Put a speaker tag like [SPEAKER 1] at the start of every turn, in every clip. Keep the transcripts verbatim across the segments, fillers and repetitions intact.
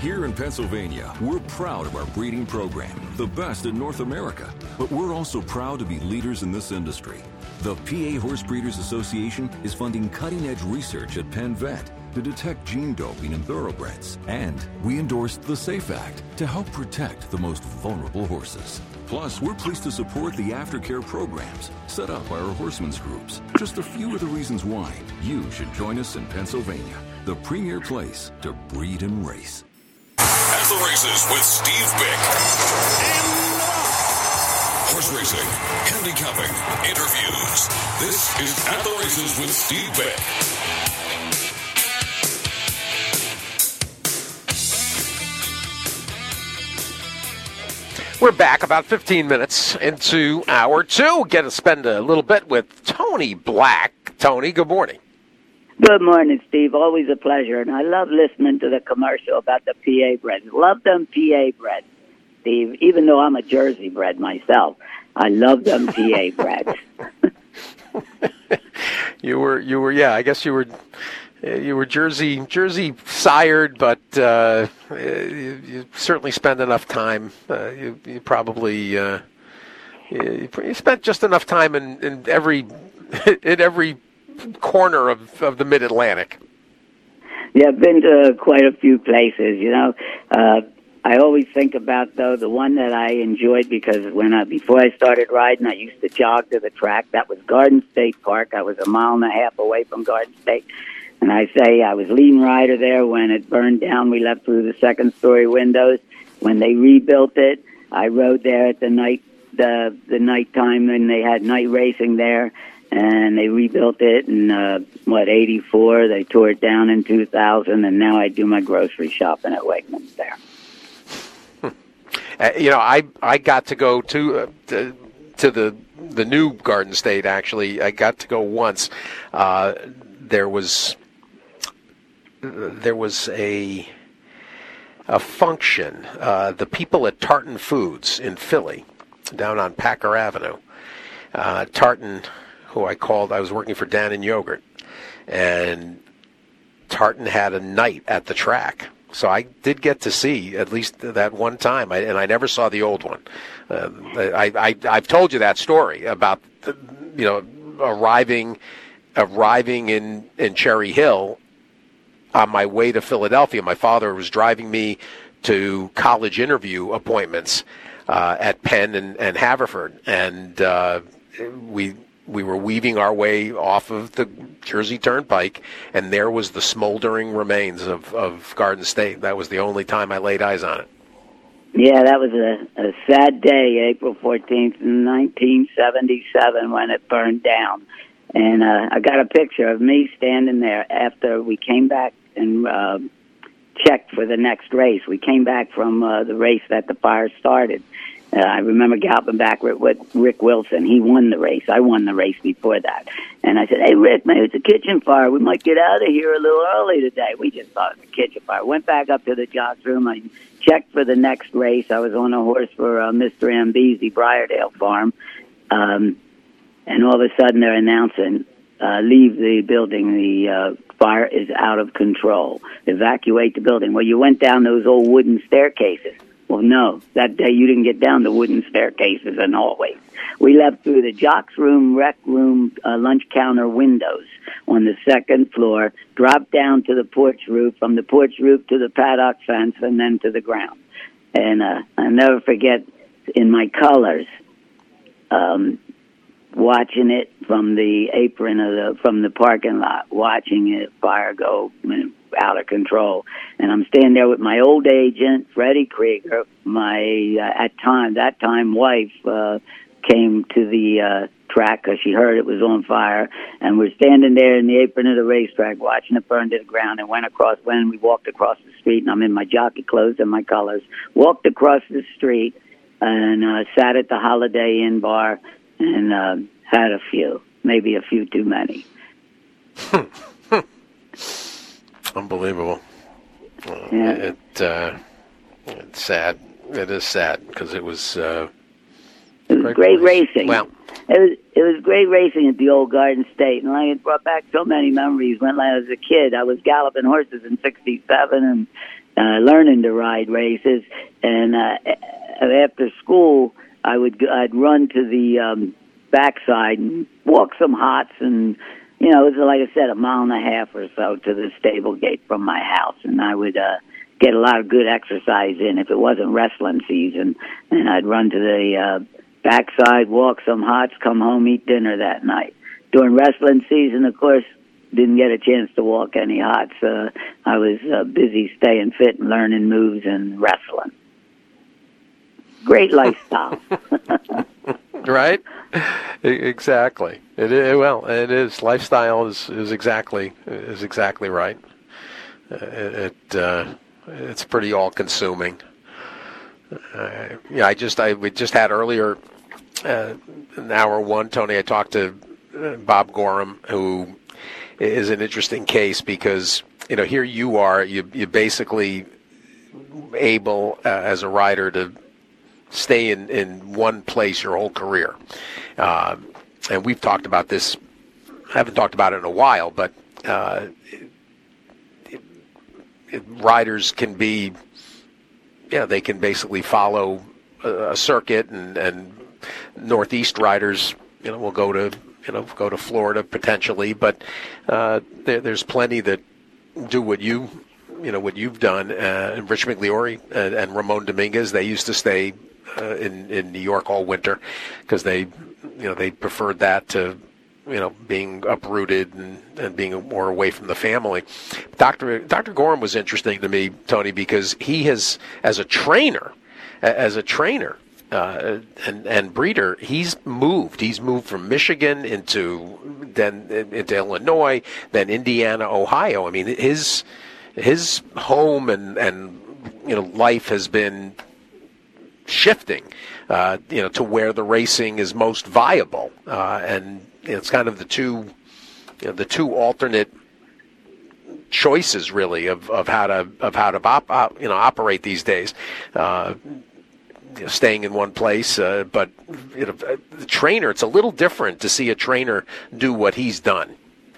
[SPEAKER 1] Here in Pennsylvania, we're proud of our breeding program, the best in North America. But we're also proud to be leaders in this industry. The P A Horse Breeders Association is funding cutting-edge research at Penn Vet to detect gene doping in thoroughbreds. And we endorsed the SAFE Act to help protect the most vulnerable horses. Plus, we're pleased to support the aftercare programs set up by our horsemen's groups. Just a few of the reasons why you should join us in Pennsylvania, the premier place to breed and race.
[SPEAKER 2] At the Races with Steve Bick. Horse racing, handicapping, interviews. This is At the Races with Steve Bick.
[SPEAKER 3] We're back about fifteen minutes into hour two. Get to spend a little bit with Tony Black. Tony, good morning.
[SPEAKER 4] Good morning, Steve. Always a pleasure. And I love listening to the commercial about the P A breds. Love them P A breds, Steve. Even though I'm a Jersey bred myself, I love them P A breds.
[SPEAKER 3] you were, you were, yeah. I guess you were, you were Jersey, Jersey sired, but uh, you, you certainly spend enough time. Uh, you, you probably, uh, you, you spent just enough time in, in every, in every. corner of, of the Mid-Atlantic.
[SPEAKER 4] Yeah, I've been to quite a few places, you know. Uh, I always think about, though, the one that I enjoyed because when I, before I started riding, I used to jog to the track. That was Garden State Park. I was a mile and a half away from Garden State. And I say I was lead rider there when it burned down. We left through the second-story windows. When they rebuilt it, I rode there at the night, the the nighttime, and they had night racing there. And they rebuilt it in, uh, what, eighty-four. They tore it down in two thousand, and now I do my grocery shopping at Wegmans there.
[SPEAKER 3] Uh, you know, I I got to go to uh, to, to the the new Garden State, actually. I got to go once. Uh, there was there was a a function. Uh, the people at Tartan Foods in Philly, down on Packer Avenue, uh, Tartan... who I called, I was working for Dan and Yogurt, and Tartan had a night at the track. So I did get to see at least that one time, I, and I never saw the old one. Uh, I, I, I've told you that story about, the, you know, arriving arriving in, in Cherry Hill on my way to Philadelphia. My father was driving me to college interview appointments uh, at Penn and, and Haverford, and uh, we... We were weaving our way off of the Jersey Turnpike, and there was the smoldering remains of, of Garden State. That was the only time I laid eyes on it.
[SPEAKER 4] Yeah, that was a, a sad day, April fourteenth, nineteen seventy-seven, when it burned down. And uh, I got a picture of me standing there after we came back and uh, checked for the next race. We came back from uh, the race that the fire started. Uh, I remember galloping back with Rick Wilson. He won the race. I won the race before that. And I said, hey, Rick, man, it's a kitchen fire. We might get out of here a little early today. We just thought it was a kitchen fire. Went back up to the jocks room. I checked for the next race. I was on a horse for uh, Mister Ambezi, Briardale Farm. Um, and all of a sudden they're announcing, uh, leave the building. The uh, fire is out of control. Evacuate the building. Well, you went down those old wooden staircases. Well, no, that day you didn't get down the wooden staircases and hallways. We left through the jocks room, rec room, uh, lunch counter windows on the second floor, dropped down to the porch roof, from the porch roof to the paddock fence, and then to the ground. And uh, I'll never forget, in my colors, um, watching it from the apron of the from the parking lot, watching it fire go out of control. And I'm standing there with my old agent, Freddie Krieger, my uh, at time that time wife uh, came to the uh, track because she heard it was on fire, and we're standing there in the apron of the racetrack watching it burn to the ground. And went across when we walked across the street, and I'm in my jockey clothes and my colors, walked across the street and uh, sat at the Holiday Inn bar and uh, had a few, maybe a few too many.
[SPEAKER 3] Unbelievable.
[SPEAKER 4] Yeah.
[SPEAKER 3] It, uh, it's sad. It is sad because it was. Uh,
[SPEAKER 4] it was
[SPEAKER 3] great,
[SPEAKER 4] great racing.
[SPEAKER 3] Well,
[SPEAKER 4] it was it was great racing at the old Garden State, and like, it brought back so many memories. When I was a kid, I was galloping horses in sixty-seven, and uh, learning to ride races. And uh, after school, I would I'd run to the um, backside and walk some hots, and you know, it was like I said, a mile and a half or so to the stable gate from my house, and I would uh, get a lot of good exercise in if it wasn't wrestling season. And I'd run to the uh, backside, walk some hots, come home, eat dinner that night. During wrestling season, of course, didn't get a chance to walk any hots. Uh, I was uh, busy staying fit and learning moves and wrestling. Great lifestyle.
[SPEAKER 3] Right? Exactly. It is, well, it is. Lifestyle is, is exactly is exactly right. It, it uh, it's pretty all consuming. Uh, yeah, I just I we just had earlier uh, in hour one, Tony. I talked to uh, Bob Gorham, who is an interesting case because you know here you are, you you basically able uh, as a rider to stay in, in one place your whole career. Uh, and we've talked about this, I haven't talked about it in a while, but uh, it, it, riders can be, yeah, they can basically follow a, a circuit, and, and Northeast riders, you know, will go to, you know, go to Florida potentially, but uh, there, there's plenty that do what you, you know, what you've done. Uh, Rich McLeory and, and Ramon Dominguez, they used to stay Uh, in in New York all winter because they, you know, they preferred that to, you know, being uprooted and, and being more away from the family. Doctor Doctor Gorham was interesting to me, Tony, because he has, as a trainer, as a trainer uh, and and breeder, he's moved. He's moved from Michigan into then into Illinois, then Indiana, Ohio. I mean, his his home and and you know life has been shifting, uh, you know, to where the racing is most viable, uh, and it's kind of the two, you know, the two alternate choices, really, of, of how to of how to op, op, you know operate these days. Uh, you know, staying in one place, uh, but you know, the trainer, it's a little different to see a trainer do what he's done.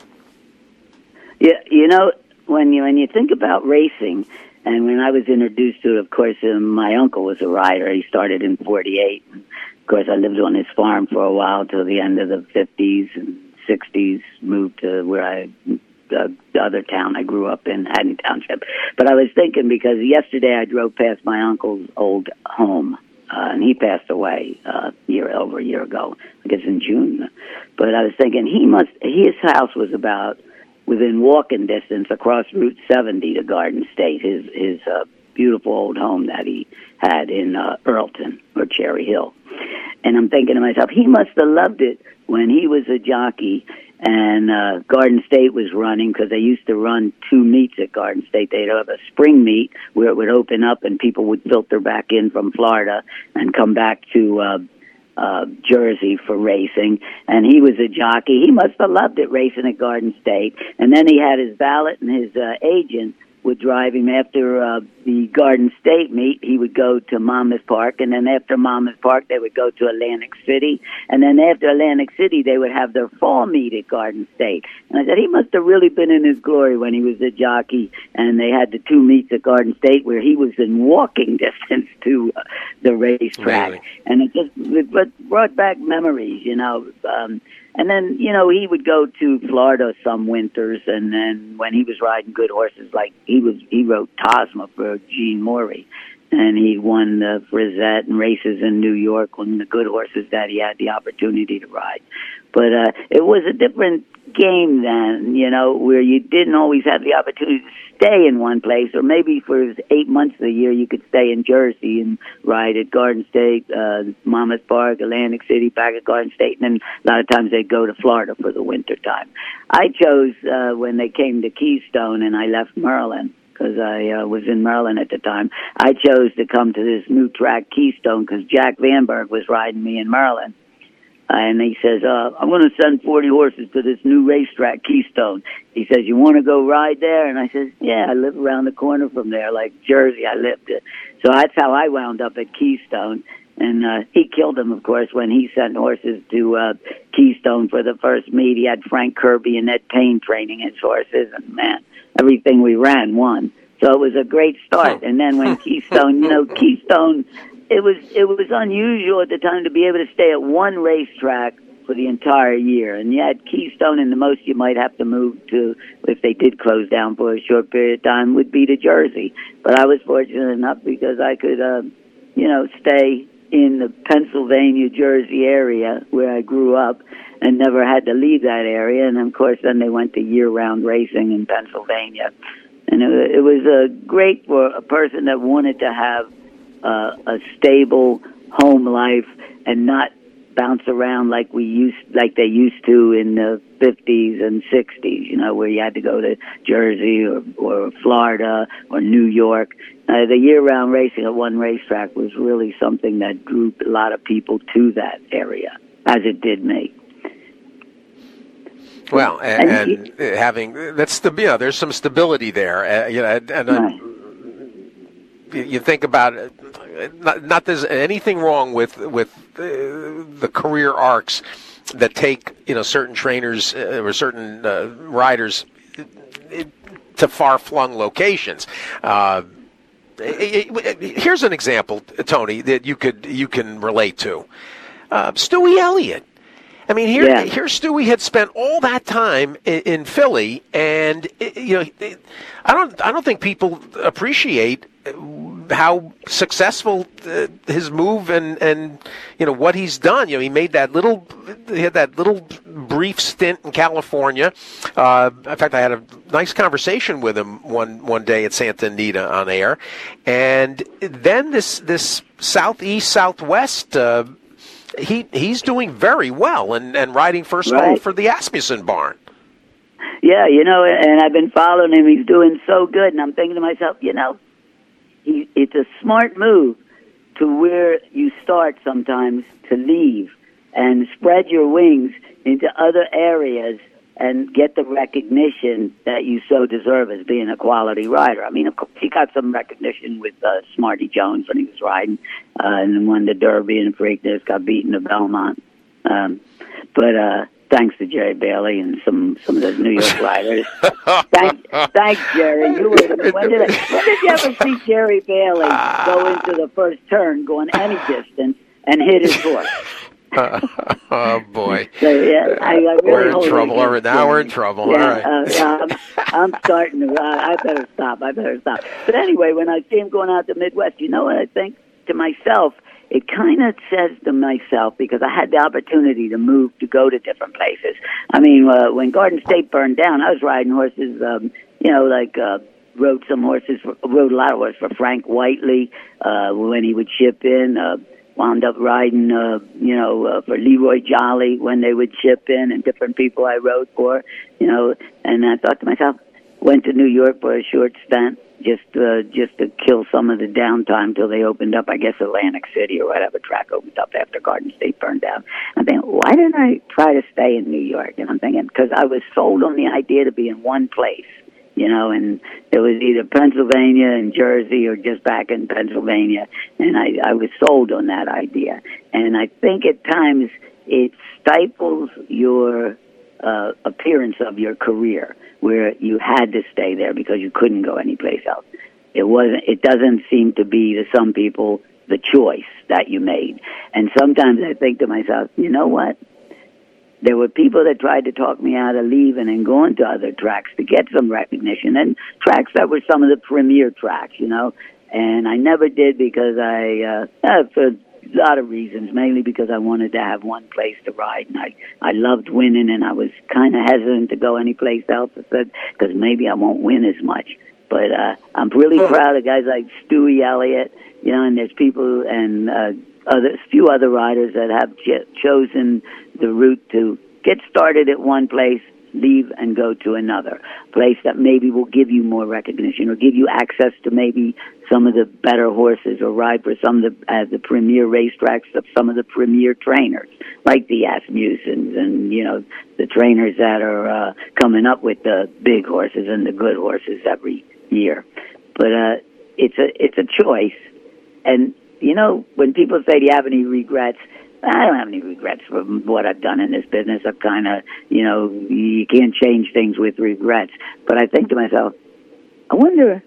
[SPEAKER 4] Yeah, you know, when you when you think about racing. And when I was introduced to it, of course, uh, my uncle was a rider. He started in forty-eight. And of course, I lived on his farm for a while till the end of the fifties and sixties, moved to where I, uh, the other town I grew up in, Haddon Township. But I was thinking, because yesterday I drove past my uncle's old home, uh, and he passed away uh, year over a year ago, I guess in June. But I was thinking, he must, his house was about within walking distance across Route seventy to Garden State, his his uh, beautiful old home that he had in uh, Earlton or Cherry Hill. And I'm thinking to myself, he must have loved it when he was a jockey and uh, Garden State was running, because they used to run two meets at Garden State. They'd have a spring meet where it would open up and people would filter back in from Florida and come back to uh, Uh, Jersey for racing, and he was a jockey. He must have loved it, racing at Garden State. And then he had his valet and his uh, agent would drive him after uh, the Garden State meet. He would go to Monmouth Park, and then after Monmouth Park, they would go to Atlantic City, and then after Atlantic City, they would have their fall meet at Garden State. And I said, he must have really been in his glory when he was a jockey, and they had the two meets at Garden State where he was in walking distance to uh, the racetrack. Really? And it just it brought back memories, you know. Um, And then, you know, he would go to Florida some winters, and then when he was riding good horses, like he was, he rode Tosma for Gene Morey, and he won the Frizette and races in New York on the good horses that he had the opportunity to ride. But uh, it was a different game then, you know, where you didn't always have the opportunity to stay in one place, or maybe for eight months of the year you could stay in Jersey and ride at Garden State, uh, Monmouth Park, Atlantic City, back at Garden State, and then a lot of times they'd go to Florida for the winter time. I chose uh, when they came to Keystone and I left Maryland, because I uh, was in Maryland at the time. I chose to come to this new track, Keystone, because Jack Vanberg was riding me in Maryland. And he says, uh, I'm going to send forty horses to this new racetrack, Keystone. He says, you want to go ride there? And I says, yeah, I live around the corner from there, like Jersey I lived in. So that's how I wound up at Keystone. And uh, he killed him, of course, when he sent horses to uh, Keystone for the first meet. He had Frank Kirby and Ed Payne training his horses. And, man, everything we ran won. So it was a great start. And then when Keystone, you know, Keystone, it was it was unusual at the time to be able to stay at one racetrack for the entire year. And yet Keystone, and the most you might have to move to, if they did close down for a short period of time, would be to Jersey. But I was fortunate enough because I could, uh, you know, stay in the Pennsylvania, Jersey area where I grew up and never had to leave that area. And, of course, then they went to year-round racing in Pennsylvania. And it, it was uh, great for a person that wanted to have uh, a stable home life and not bounce around like we used, like they used to in the fifties and sixties, you know, where you had to go to Jersey or, or Florida or New York. Uh, the year-round racing at one racetrack was really something that drew a lot of people to that area, as it did me.
[SPEAKER 3] Well, and, and, and having that's the yeah, there's some stability there, uh, you know, and, and
[SPEAKER 4] right.
[SPEAKER 3] uh, you think about it. Not, not there's anything wrong with with uh, the career arcs that take you know certain trainers uh, or certain uh, riders to far-flung locations. Uh, it, it, here's an example, Tony, that you could you can relate to. Uh, Stewie Elliott. I mean, here,
[SPEAKER 4] yeah.
[SPEAKER 3] here, Stewie had spent all that time in, in Philly, and you know, I don't, I don't think people appreciate how successful uh, his move and, and you know what he's done. You know, he made that little, he had that little brief stint in California. Uh, in fact, I had a nice conversation with him one one day at Santa Anita on air, and then this this southeast southwest. Uh, He he's doing very well and, and riding first
[SPEAKER 4] right.
[SPEAKER 3] hole for the Asmussen barn.
[SPEAKER 4] Yeah, you know, and I've been following him. He's doing so good, and I'm thinking to myself, you know, he, it's a smart move to where you start sometimes to leave and spread your wings into other areas and get the recognition that you so deserve as being a quality rider. I mean, of course, he got some recognition with uh, Smarty Jones when he was riding, uh, and won the Derby and Preakness, got beaten at Belmont. Um, but uh, thanks to Jerry Bailey and some, some of the New York riders. Thank, thanks, Jerry. You were the, when, did I, when did you ever see Jerry Bailey go into the first turn going any distance and hit his horse?
[SPEAKER 3] Uh, oh boy!
[SPEAKER 4] So, yeah, I, I really
[SPEAKER 3] we're in trouble. Or now we're in trouble.
[SPEAKER 4] Yeah,
[SPEAKER 3] All right.
[SPEAKER 4] uh, I'm, I'm starting to. Uh, I better stop. I better stop. But anyway, when I see him going out the Midwest, you know what I think to myself? It kind of says to myself, because I had the opportunity to move to go to different places. I mean, uh, when Garden State burned down, I was riding horses. Um, you know, like. Uh, rode some horses. For, rode a lot of horses for Frank Whiteley uh, when he would ship in. Uh, Wound up riding, uh, you know, uh, for Leroy Jolly when they would ship in, and different people I rode for, you know. And I thought to myself, went to New York for a short stint, just uh, just to kill some of the downtime till they opened up. I guess Atlantic City or whatever track opened up after Garden State burned down. I'm thinking, why didn't I try to stay in New York? And I'm thinking, because I was sold on the idea to be in one place. You know, and it was either Pennsylvania and Jersey or just back in Pennsylvania. And I, I was sold on that idea. And I think at times it stifles your uh, appearance of your career, where you had to stay there because you couldn't go anyplace else. It wasn't. It doesn't seem to be to some people the choice that you made. And sometimes I think to myself, you know what? There were people that tried to talk me out of leaving and going to other tracks to get some recognition, and tracks that were some of the premier tracks, you know. And I never did because I, uh, uh, for a lot of reasons, mainly because I wanted to have one place to ride, and I, I loved winning, and I was kind of hesitant to go anyplace else. I said, because maybe I won't win as much. But uh, I'm really proud of guys like Stewie Elliott, you know, and there's people and uh, other few other riders that have ch- chosen the route to get started at one place, leave and go to another place that maybe will give you more recognition or give you access to maybe some of the better horses or ride for some of the uh, the premier racetracks of some of the premier trainers like the Asmussens and, you know, the trainers that are uh, coming up with the big horses and the good horses every year. But uh, it's a it's a choice. And, you know, when people say, do you have any regrets? I don't have any regrets for what I've done in this business. I've kind of, you know, you can't change things with regrets. But I think to myself, I wonder,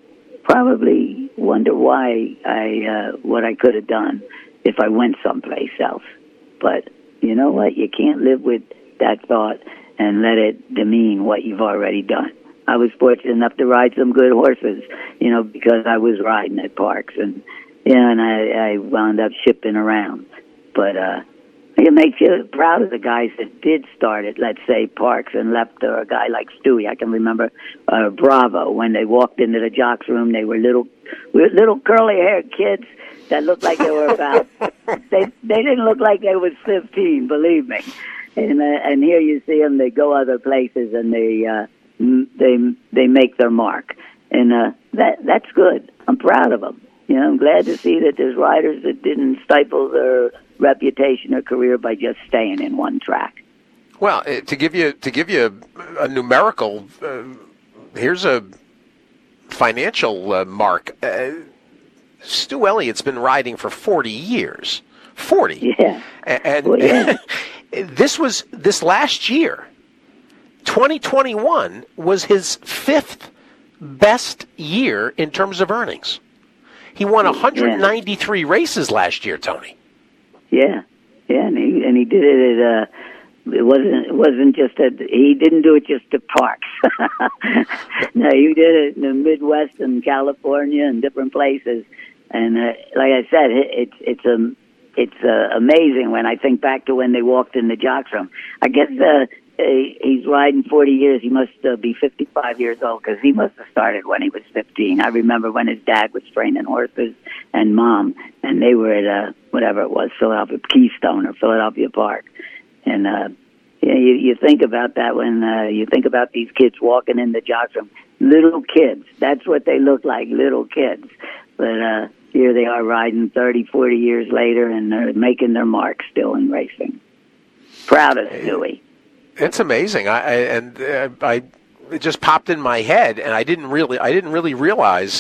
[SPEAKER 4] probably wonder why I uh, what I could have done if I went someplace else. But you know what? You can't live with that thought and let it demean what you've already done. I was fortunate enough to ride some good horses, you know, because I was riding at Parks, and yeah, and I, I wound up shipping around. But uh, it makes you proud of the guys that did start it. Let's say Parks and left, or a guy like Stewie. I can remember uh, Bravo, when they walked into the jocks room. They were little, little curly-haired kids that looked like they were about. they they didn't look like they was fifteen. Believe me. And uh, and here you see them. They go other places and they uh, they they make their mark, and uh, that that's good. I'm proud of them. You know, I'm glad to see that there's riders that didn't stifle their reputation or career by just staying in one track.
[SPEAKER 3] Well, uh, to give you to give you a, a numerical, uh, here's a financial uh, mark. Uh, Stu Elliott's been riding for forty years. forty.
[SPEAKER 4] Yeah.
[SPEAKER 3] And,
[SPEAKER 4] well, yeah.
[SPEAKER 3] this was this last year. twenty twenty-one was his fifth best year in terms of earnings. He won one hundred ninety-three yeah. races last year, Tony.
[SPEAKER 4] Yeah, yeah, and he and he did it at. Uh, it wasn't it wasn't just that he didn't do it just at Parks. No, he did it in the Midwest and California and different places. And uh, like I said, it, it's it's um it's uh, amazing when I think back to when they walked in the jocks room. I guess uh, he's riding forty years. He must uh, be fifty-five years old, because he must have started when he was fifteen. I remember when his dad was training horses and mom, and they were at uh, whatever it was, Philadelphia Keystone or Philadelphia Park. And uh, you, know, you you think about that when uh, you think about these kids walking in the jocks room. Little kids. That's what they look like, little kids. But uh, here they are riding thirty, forty years later, and they're making their mark still in racing. Proud of Stewie.
[SPEAKER 3] It's amazing. I, I and uh, I it just popped in my head, and I didn't really I didn't really realize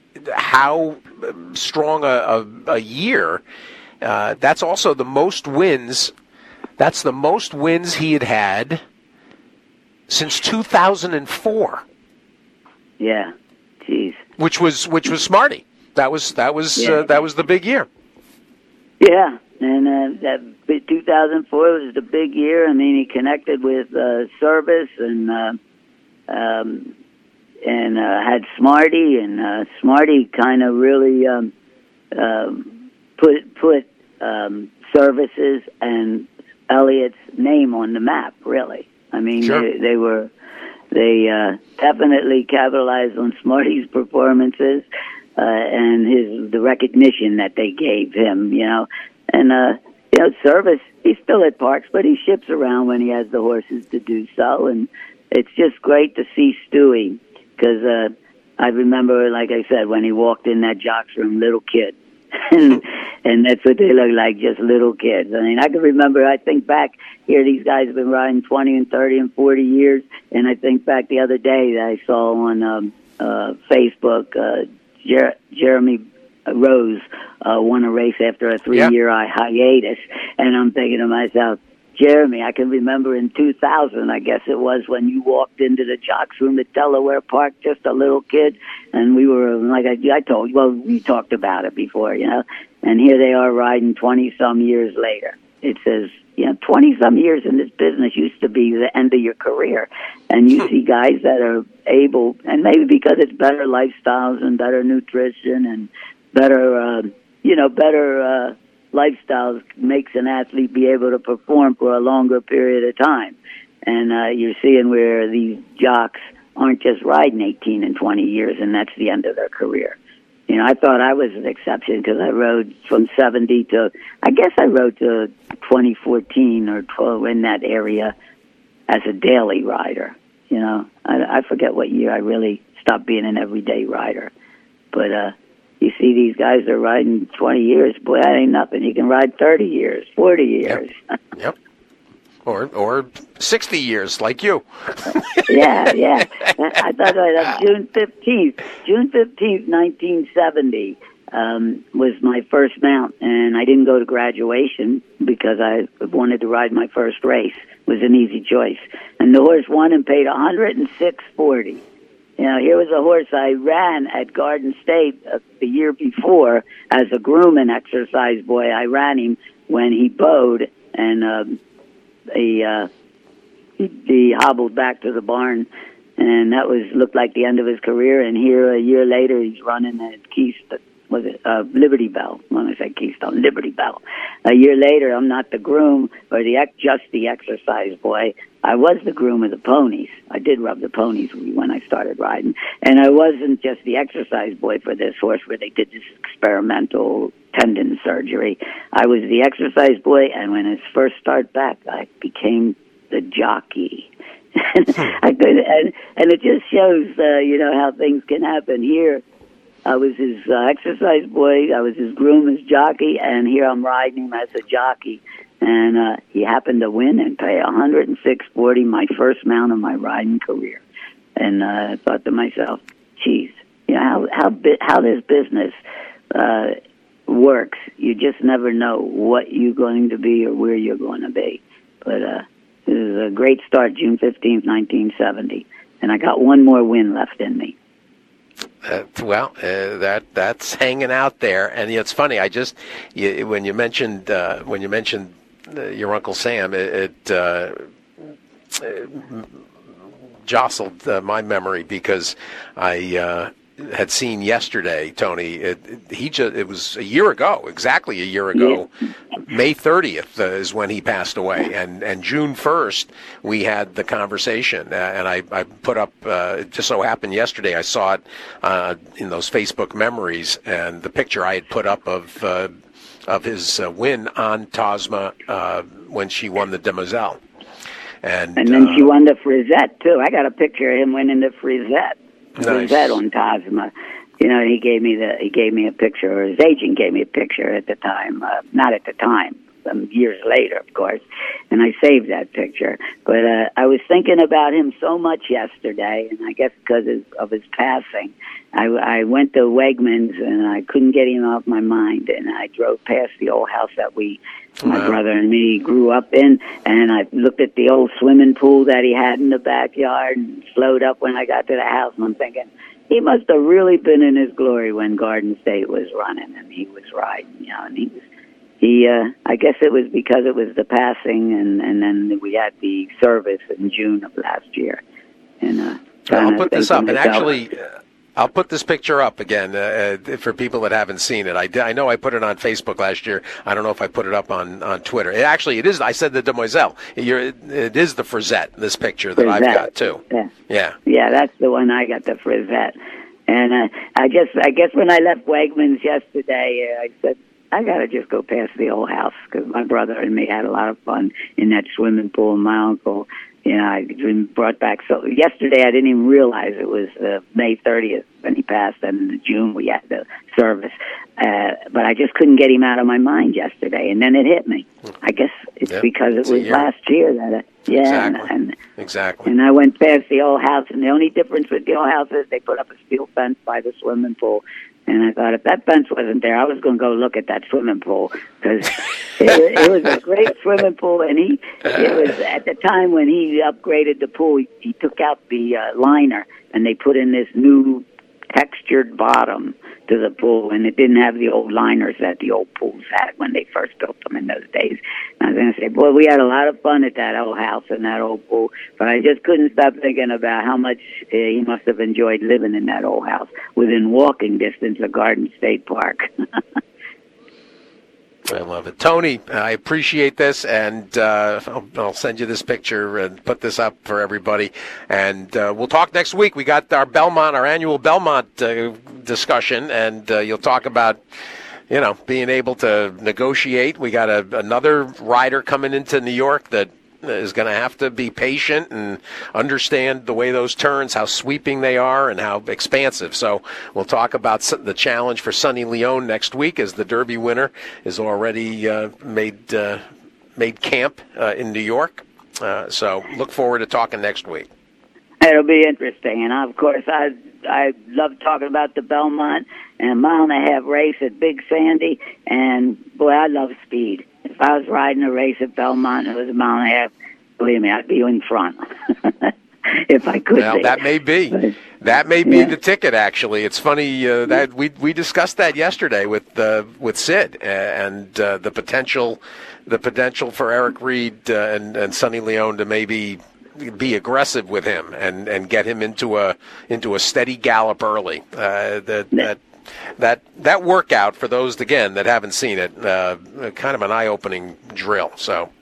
[SPEAKER 3] how strong a, a, a year. Uh, that's also the most wins. That's the most wins he had had since two thousand four.
[SPEAKER 4] Yeah, jeez.
[SPEAKER 3] Which was which was Smarty. That was that was
[SPEAKER 4] yeah.
[SPEAKER 3] uh, that was the big year.
[SPEAKER 4] Yeah, and uh, that two thousand four was the big year. I mean, he connected with uh, Service and uh, um, and uh, had Smarty, and uh, Smarty kind of really um, uh, put put um, Services and Elliott's name on the map. Really, I mean,
[SPEAKER 3] sure.
[SPEAKER 4] they, they were they uh, definitely capitalized on Smarty's performances. Uh, and his the recognition that they gave him, you know, and uh, you know, Service. He's still at Parks, but he ships around when he has the horses to do so, and it's just great to see Stewie, because uh, I remember, like I said, when he walked in that jocks room, little kid, and and that's what they look like, just little kids. I mean, I can remember. I think back here, these guys have been riding twenty and thirty and forty years, and I think back the other day that I saw on um, uh, Facebook. Uh, Jer- Jeremy Rose uh, won a race after a three-year yep. hiatus, and I'm thinking to myself, Jeremy, I can remember in two thousand, I guess it was, when you walked into the jocks room at Delaware Park, just a little kid, and we were, like I, I told you, well, we talked about it before, you know, and here they are riding twenty-some years later. It says, you know, twenty-some years in this business used to be the end of your career. And you see guys that are able, and maybe because it's better lifestyles and better nutrition and better, uh, you know, better uh, lifestyles makes an athlete be able to perform for a longer period of time. And uh, you're seeing where these jocks aren't just riding eighteen and twenty years, and that's the end of their career. You know, I thought I was an exception because I rode from seventy to, I guess I rode to twenty fourteen or twelve in that area as a daily rider. You know, I, I forget what year I really stopped being an everyday rider. But uh, you see these guys are riding twenty years. Boy, that ain't nothing. You can ride thirty years, forty years.
[SPEAKER 3] Yep. yep. Or or sixty years, like you.
[SPEAKER 4] yeah, yeah. I thought that was June fifteenth. June fifteenth, nineteen seventy um, was my first mount, and I didn't go to graduation because I wanted to ride my first race. It was an easy choice. And the horse won and paid one hundred six forty. You know, here was a horse I ran at Garden State uh, the year before as a groom and exercise boy. I ran him when he bowed, and um, he, uh, he he hobbled back to the barn, and that was looked like the end of his career. And here, a year later, he's running at Keystone. Was it uh, Liberty Bell? When I say Keystone, Liberty Bell. A year later, I'm not the groom or the just the exercise boy. I was the groom of the ponies. I did rub the ponies when I started riding. And I wasn't just the exercise boy for this horse where they did this experimental tendon surgery. I was the exercise boy, and when his first start back, I became the jockey. I could, and, and it just shows, uh, you know, how things can happen here. I was his uh, exercise boy, I was his groom, his jockey, and here I'm riding him as a jockey. And uh, he happened to win and pay one hundred six forty, my first mount of my riding career. And uh, I thought to myself, geez, you know, how how, bi- how this business uh, works. You just never know what you're going to be or where you're going to be. But uh, this is a great start, June fifteenth, nineteen seventy. And I got one more win left in me.
[SPEAKER 3] Uh, well, uh, that that's hanging out there, and it's funny. I just you, when you mentioned uh, when you mentioned uh, your Uncle Sam, it, it uh, jostled uh, my memory because I uh, had seen yesterday, Tony. It, it, he just it was a year ago, exactly a year ago.
[SPEAKER 4] Yeah.
[SPEAKER 3] May thirtieth uh, is when he passed away, and, and June first we had the conversation, uh, and I, I put up, uh, it just so happened yesterday I saw it uh, in those Facebook memories, and the picture I had put up of uh, of his uh, win on Tosma uh, when she won the Demoiselle. And,
[SPEAKER 4] and then
[SPEAKER 3] uh,
[SPEAKER 4] she won the Frisette, too. I got a picture of him winning the Frisette.
[SPEAKER 3] Nice.
[SPEAKER 4] Frisette on Tosma. You know, he gave me the he gave me a picture, or his agent gave me a picture at the time. Uh, not at the time, some years later, of course. And I saved that picture. But uh, I was thinking about him so much yesterday, and I guess because of his passing, I, I went to Wegmans and I couldn't get him off my mind. And I drove past the old house that we, my wow. brother and me, grew up in, and I looked at the old swimming pool that he had in the backyard and slowed up when I got to the house, and I'm thinking, he must have really been in his glory when Garden State was running and he was riding, you know, and he was, he, uh, I guess it was because it was the passing, and, and then we had the service in June of last year. And, uh,
[SPEAKER 3] I'll put this up, and actually, uh, I'll put this picture up again uh, uh, for people that haven't seen it. I, I know I put it on Facebook last year. I don't know if I put it up on, on Twitter. It actually, it is. I said the Demoiselle. You're, it is the Frisette, this picture that Frisette. I've got, too.
[SPEAKER 4] Yeah.
[SPEAKER 3] Yeah.
[SPEAKER 4] Yeah, that's the one I got, the Frisette. And uh, I just, I guess when I left Wegmans yesterday, uh, I said, I got to just go past the old house, because my brother and me had a lot of fun in that swimming pool. And my uncle, you know, I brought back. So yesterday, I didn't even realize it was uh, May thirtieth when he passed, and in June we had the service. Uh, but I just couldn't get him out of my mind yesterday, and then it hit me. I guess it's yep, because it was year. last year that, it, yeah,
[SPEAKER 3] exactly.
[SPEAKER 4] and, and
[SPEAKER 3] exactly.
[SPEAKER 4] And I went past the old house, and the only difference with the old house is they put up a steel fence by the swimming pool. And I thought, if that fence wasn't there, I was going to go look at that swimming pool, because it, it was a great swimming pool. And he, it was at the time when he upgraded the pool, he, he took out the uh, liner, and they put in this new textured bottom to the pool, and it didn't have the old liners that the old pools had when they first built them in those days. And I was going to say, boy, we had a lot of fun at that old house and that old pool, but I just couldn't stop thinking about how much uh, he must have enjoyed living in that old house within walking distance of Garden State Park.
[SPEAKER 3] I love it. Tony, I appreciate this, and uh, I'll, I'll send you this picture and put this up for everybody. And uh, we'll talk next week. We got our Belmont, our annual Belmont uh, discussion, and uh, you'll talk about, you know, being able to negotiate. We got a, another rider coming into New York that is going to have to be patient and understand the way those turns, how sweeping they are, and how expansive. So we'll talk about the challenge for Sonny Leon next week, as the Derby winner is already uh, made uh, made camp uh, in New York. Uh, so look forward to talking next week.
[SPEAKER 4] It'll be interesting, and of course I I love talking about the Belmont and a mile and a half race at Big Sandy, and boy, I love speed. If I was riding a race at Belmont and it was a mile and a half, believe me, I'd be in front. if I could.
[SPEAKER 3] Well,
[SPEAKER 4] be.
[SPEAKER 3] that may be.
[SPEAKER 4] But,
[SPEAKER 3] that may be
[SPEAKER 4] yeah.
[SPEAKER 3] the ticket. Actually, it's funny uh, that we we discussed that yesterday with uh, with Sid uh, and uh, the potential the potential for Eric Reed uh, and and Sonny Leone to maybe be aggressive with him and, and get him into a into a steady gallop early. Uh, that that that that workout for those again that haven't seen it, uh, kind of an eye-opening drill. So.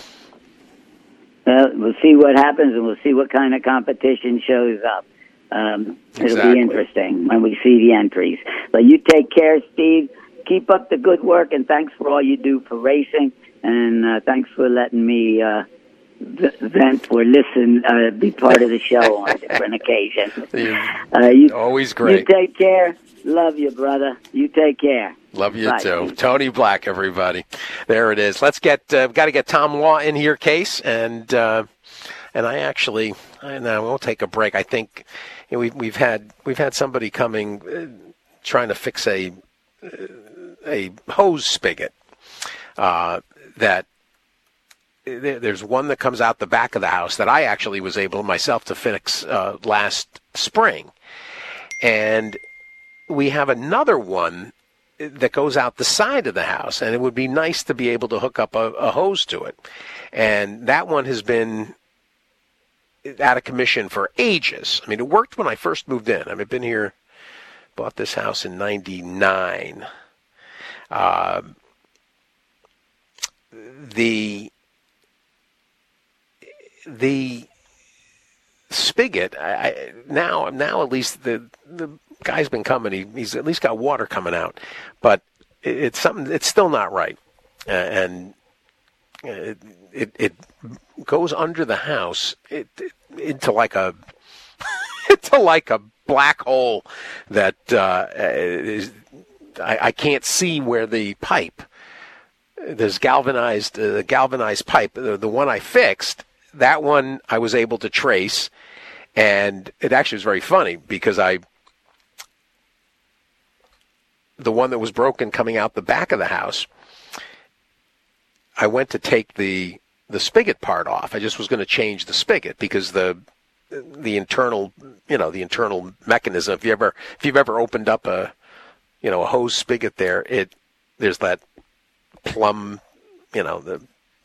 [SPEAKER 4] Well, we'll see what happens, and we'll see what kind of competition shows up. Um, it'll
[SPEAKER 3] Exactly.
[SPEAKER 4] be interesting when we see the entries. But you take care, Steve. Keep up the good work, and thanks for all you do for racing. And uh, thanks for letting me uh, vent or listen, uh, be part of the show on different occasions. Uh, you,
[SPEAKER 3] Always great.
[SPEAKER 4] You take care. Love you, brother. You take care.
[SPEAKER 3] Love you
[SPEAKER 4] Bye,
[SPEAKER 3] too.
[SPEAKER 4] Steve.
[SPEAKER 3] Tony Black, everybody. There it is. Let's get, uh, got to get Tom Law in here, Case. And, uh, and I actually, I know, we'll take a break. I think you know, we've, we've had, we've had somebody coming, uh, trying to fix a, uh, a hose spigot, uh, that there, there's one that comes out the back of the house that I actually was able myself to fix, uh, last spring. And we have another one that goes out the side of the house, and it would be nice to be able to hook up a, a hose to it. And that one has been out of commission for ages. I mean, it worked when I first moved in. I mean, I've been here, bought this house in ninety-nine. Uh, the the spigot, I, I, now now at least the the guy's been coming. He, he's at least got water coming out, but it, it's something. It's still not right, uh, and it, it it goes under the house it, it, into like a into like a black hole that uh, is. I, I can't see where the pipe. There's galvanized uh, galvanized pipe. The, the one I fixed, that one I was able to trace, and it actually was very funny because I. The one that was broken coming out the back of the house, I went to take the the spigot part off. I just was going to change the spigot because the the internal, you know, the internal mechanism. If you ever if you've ever opened up a, you know, a hose spigot there, it there's that plumb, you know, the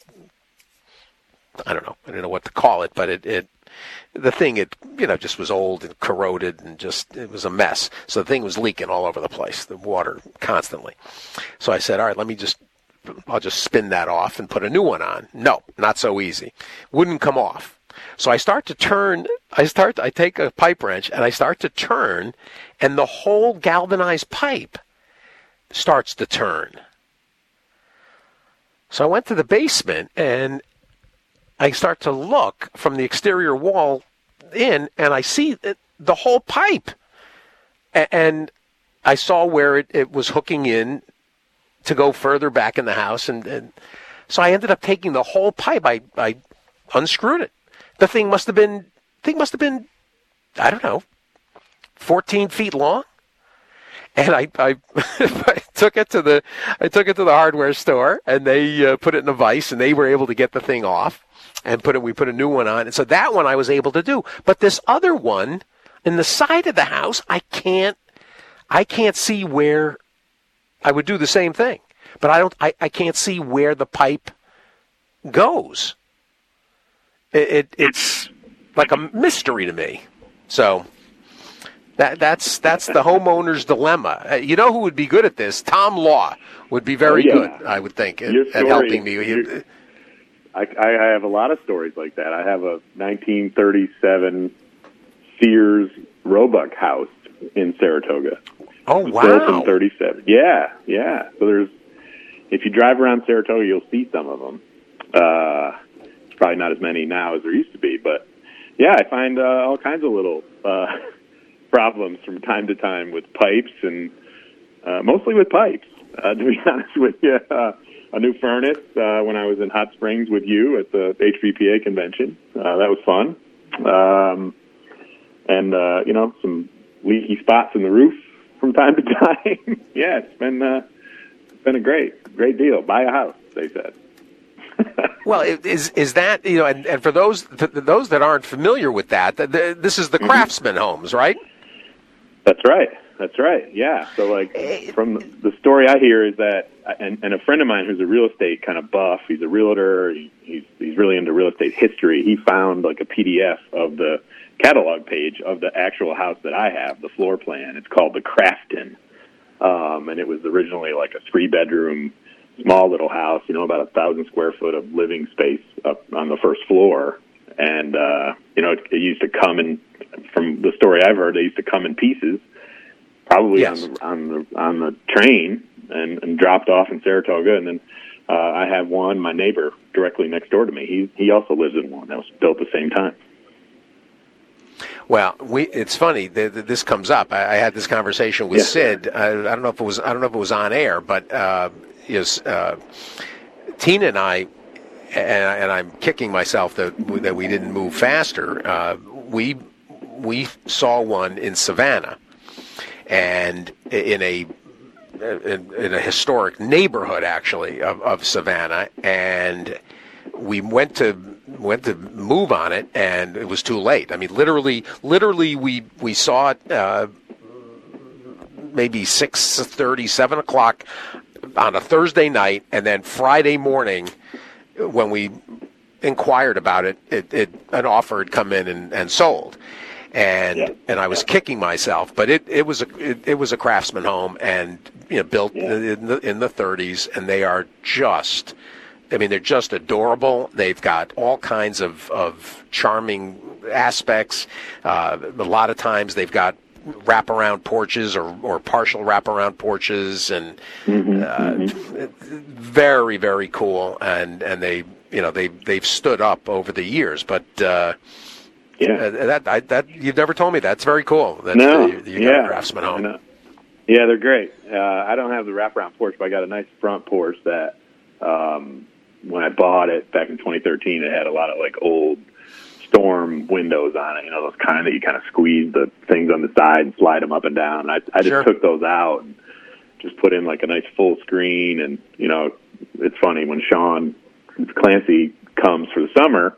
[SPEAKER 3] I don't know, I don't know what to call it, but it it. The thing, it you know, just was old and corroded and just, it was a mess. So the thing was leaking all over the place, the water constantly. So I said, all right, let me just, I'll just spin that off and put a new one on. No, not so easy. Wouldn't come off. So I start to turn, I start, I take a pipe wrench and I start to turn, and the whole galvanized pipe starts to turn. So I went to the basement and I start to look from the exterior wall in, and I see it, the whole pipe. A- and I saw where it, it was hooking in to go further back in the house. And, and so I ended up taking the whole pipe. I, I unscrewed it. The thing must have been, thing must have been, I don't know, fourteen feet long. And I, I, I took it to the, I took it to the hardware store, and they uh, put it in a vise, and they were able to get the thing off. And put it, we put a new one on. And so that one I was able to do. But this other one in the side of the house, I can't, I can't see where I would do the same thing. But I don't, I, I can't see where the pipe goes. It, it it's like a mystery to me. So that that's that's the homeowner's dilemma. Uh, you know who would be good at this? Tom Law would be very
[SPEAKER 5] oh, yeah.
[SPEAKER 3] good, I would think, at,
[SPEAKER 5] Your
[SPEAKER 3] at helping me.
[SPEAKER 5] Your, I, I have a lot of stories like that. I have a nineteen thirty-seven Sears Roebuck house in Saratoga.
[SPEAKER 3] Oh,
[SPEAKER 5] it was
[SPEAKER 3] wow.
[SPEAKER 5] Built in thirty-seven. Yeah, yeah. So there's, if you drive around Saratoga, you'll see some of them. Uh, it's probably not as many now as there used to be, but yeah, I find uh, all kinds of little uh, problems from time to time with pipes, and uh, mostly with pipes, uh, to be honest with you. Uh, A new furnace uh, when I was in Hot Springs with you at the H V P A convention. Uh, that was fun. Um, and, uh, you know, some leaky spots in the roof from time to time. yeah, it's been uh, it's been a great, great deal. Buy a house, they said.
[SPEAKER 3] Well, is is that, you know, and, and for those th- those that aren't familiar with that, th- th- this is the
[SPEAKER 5] Mm-hmm.
[SPEAKER 3] Craftsman homes, right?
[SPEAKER 5] That's right. That's right. Yeah. So, like, from the story I hear is that, and, and a friend of mine who's a real estate kind of buff, he's a realtor, he, he's he's really into real estate history. He found like a P D F of the catalog page of the actual house that I have, the floor plan. It's called the Crafton, um, and it was originally like a three bedroom, small little house. You know, about a thousand square foot of living space up on the first floor, and uh, you know, it, it used to come in. From the story I've heard, they used to come in pieces. Probably
[SPEAKER 3] Yes.
[SPEAKER 5] on the on the on the train and, and dropped off in Saratoga, and then uh, I have one. My neighbor directly next door to me, he he also lives in one that was built at the same time.
[SPEAKER 3] Well, we it's funny that that this comes up. I, I had this conversation with
[SPEAKER 5] Yeah.
[SPEAKER 3] Sid. I, I don't know if it was I don't know if it was on air, but uh, yes, uh, Tina and I, and, I- and I'm kicking myself that we- that we didn't move faster. Uh, we we saw one in Savannah, and in a in, in a historic neighborhood actually of, of Savannah, and we went to went to move on it, and it was too late. I mean, literally, literally, we we saw it uh, maybe six thirty, seven o'clock on a Thursday night, and then Friday morning, when we inquired about it, it, it an offer had come in and, and sold. And
[SPEAKER 5] Yeah.
[SPEAKER 3] and I was kicking myself, but it, it was a it, it was a Craftsman home, and you know, built
[SPEAKER 5] Yeah.
[SPEAKER 3] in the in the thirties, and they are just, I mean, they're just adorable. They've got all kinds of of charming aspects. Uh, a lot of times they've got wraparound porches or or partial wraparound porches, and
[SPEAKER 5] Mm-hmm,
[SPEAKER 3] uh, very very cool. And and they you know they they've stood up over the years, but. Uh,
[SPEAKER 5] Yeah.
[SPEAKER 3] Uh, that I, that you've never told me. That's very cool. That,
[SPEAKER 5] No.
[SPEAKER 3] uh, you, you got
[SPEAKER 5] yeah.
[SPEAKER 3] a Craftsman home.
[SPEAKER 5] I know. Yeah, they're great. Uh, I don't have the wraparound porch, but I got a nice front porch that um, when I bought it back in twenty thirteen, it had a lot of like old storm windows on it. You know, those kind that you kind of squeeze the things on the side and slide them up and down. I, I just
[SPEAKER 3] Sure.
[SPEAKER 5] took those out and just put in like a nice full screen. And you know, it's funny when Sean Clancy comes for the summer.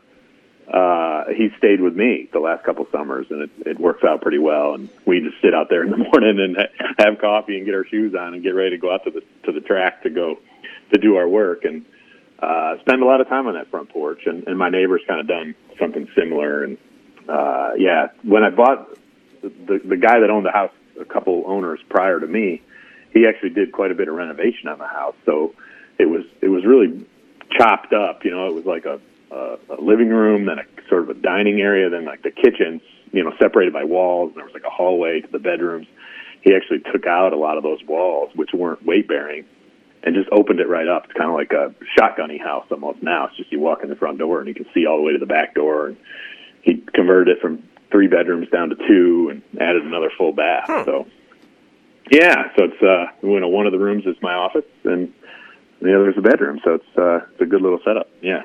[SPEAKER 5] Uh, he stayed with me the last couple summers, and it, it works out pretty well. And we just sit out there in the morning and ha- have coffee and get our shoes on and get ready to go out to the to the track to go to do our work and uh, spend a lot of time on that front porch. And, and my neighbor's kind of done something similar. And uh, yeah, when I bought the, the the guy that owned the house, a couple owners prior to me, he actually did quite a bit of renovation on the house. So it was it was really chopped up. You know, it was like a Uh, a living room, then a sort of a dining area, then like the kitchens, you know, separated by walls. And there was like a hallway to the bedrooms. He actually took out a lot of those walls, which weren't weight bearing, and just opened it right up. It's kind of like a shotgunny house almost now. It's just you walk in the front door and you can see all the way to the back door. And he converted it from three bedrooms down to two and added another full bath.
[SPEAKER 3] Hmm.
[SPEAKER 5] So yeah, so it's uh, you know, one of the rooms is my office and the other is a bedroom. So it's uh, it's a good little setup. Yeah.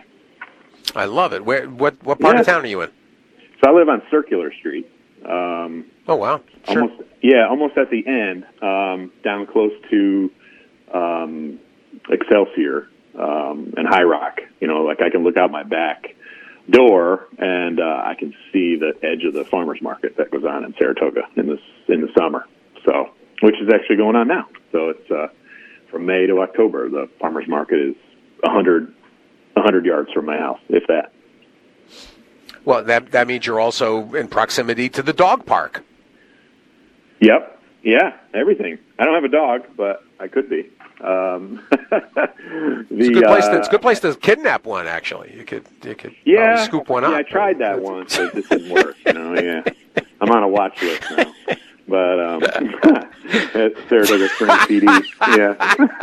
[SPEAKER 3] I love it. Where? What? What part
[SPEAKER 5] Yeah.
[SPEAKER 3] of town are you in?
[SPEAKER 5] So I live on Circular Street. Um,
[SPEAKER 3] Oh wow, sure.
[SPEAKER 5] almost, yeah, almost at the end, um, down close to um, Excelsior um, and High Rock. You know, like I can look out my back door and uh, I can see the edge of the farmers market that goes on in Saratoga in the in the summer. So, which is actually going on now. So it's uh, from May to October. The farmers market is a hundred. one hundred yards from my house, if that.
[SPEAKER 3] Well, that that means you're also in proximity to the dog park.
[SPEAKER 5] Yep. Yeah, everything. I don't have a dog, but I could be. Um, the,
[SPEAKER 3] It's a good place. To,
[SPEAKER 5] uh,
[SPEAKER 3] it's a good place to kidnap one. Actually, you could you could
[SPEAKER 5] yeah,
[SPEAKER 3] probably scoop one up.
[SPEAKER 5] Yeah, I tried that once, but it just didn't work. You know, yeah. I'm on a watch list now. But um, at Saratoga Springs P D, yeah.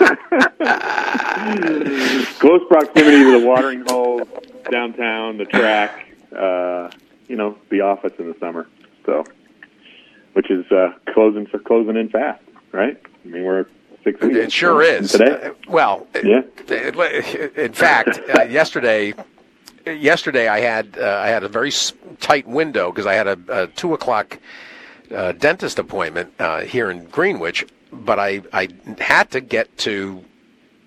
[SPEAKER 5] Close proximity to the watering hole, downtown, the track, uh, you know, the office in the summer. So, which is uh, closing for closing in fast, right? I mean, we're six weeks.
[SPEAKER 3] It sure is.
[SPEAKER 5] Today?
[SPEAKER 3] Uh, well,
[SPEAKER 5] Yeah.
[SPEAKER 3] it- it- in fact, uh, yesterday, yesterday I had uh, I had a very s- tight window because I had a, a two o'clock uh, dentist appointment uh, here in Greenwich, but I I had to get to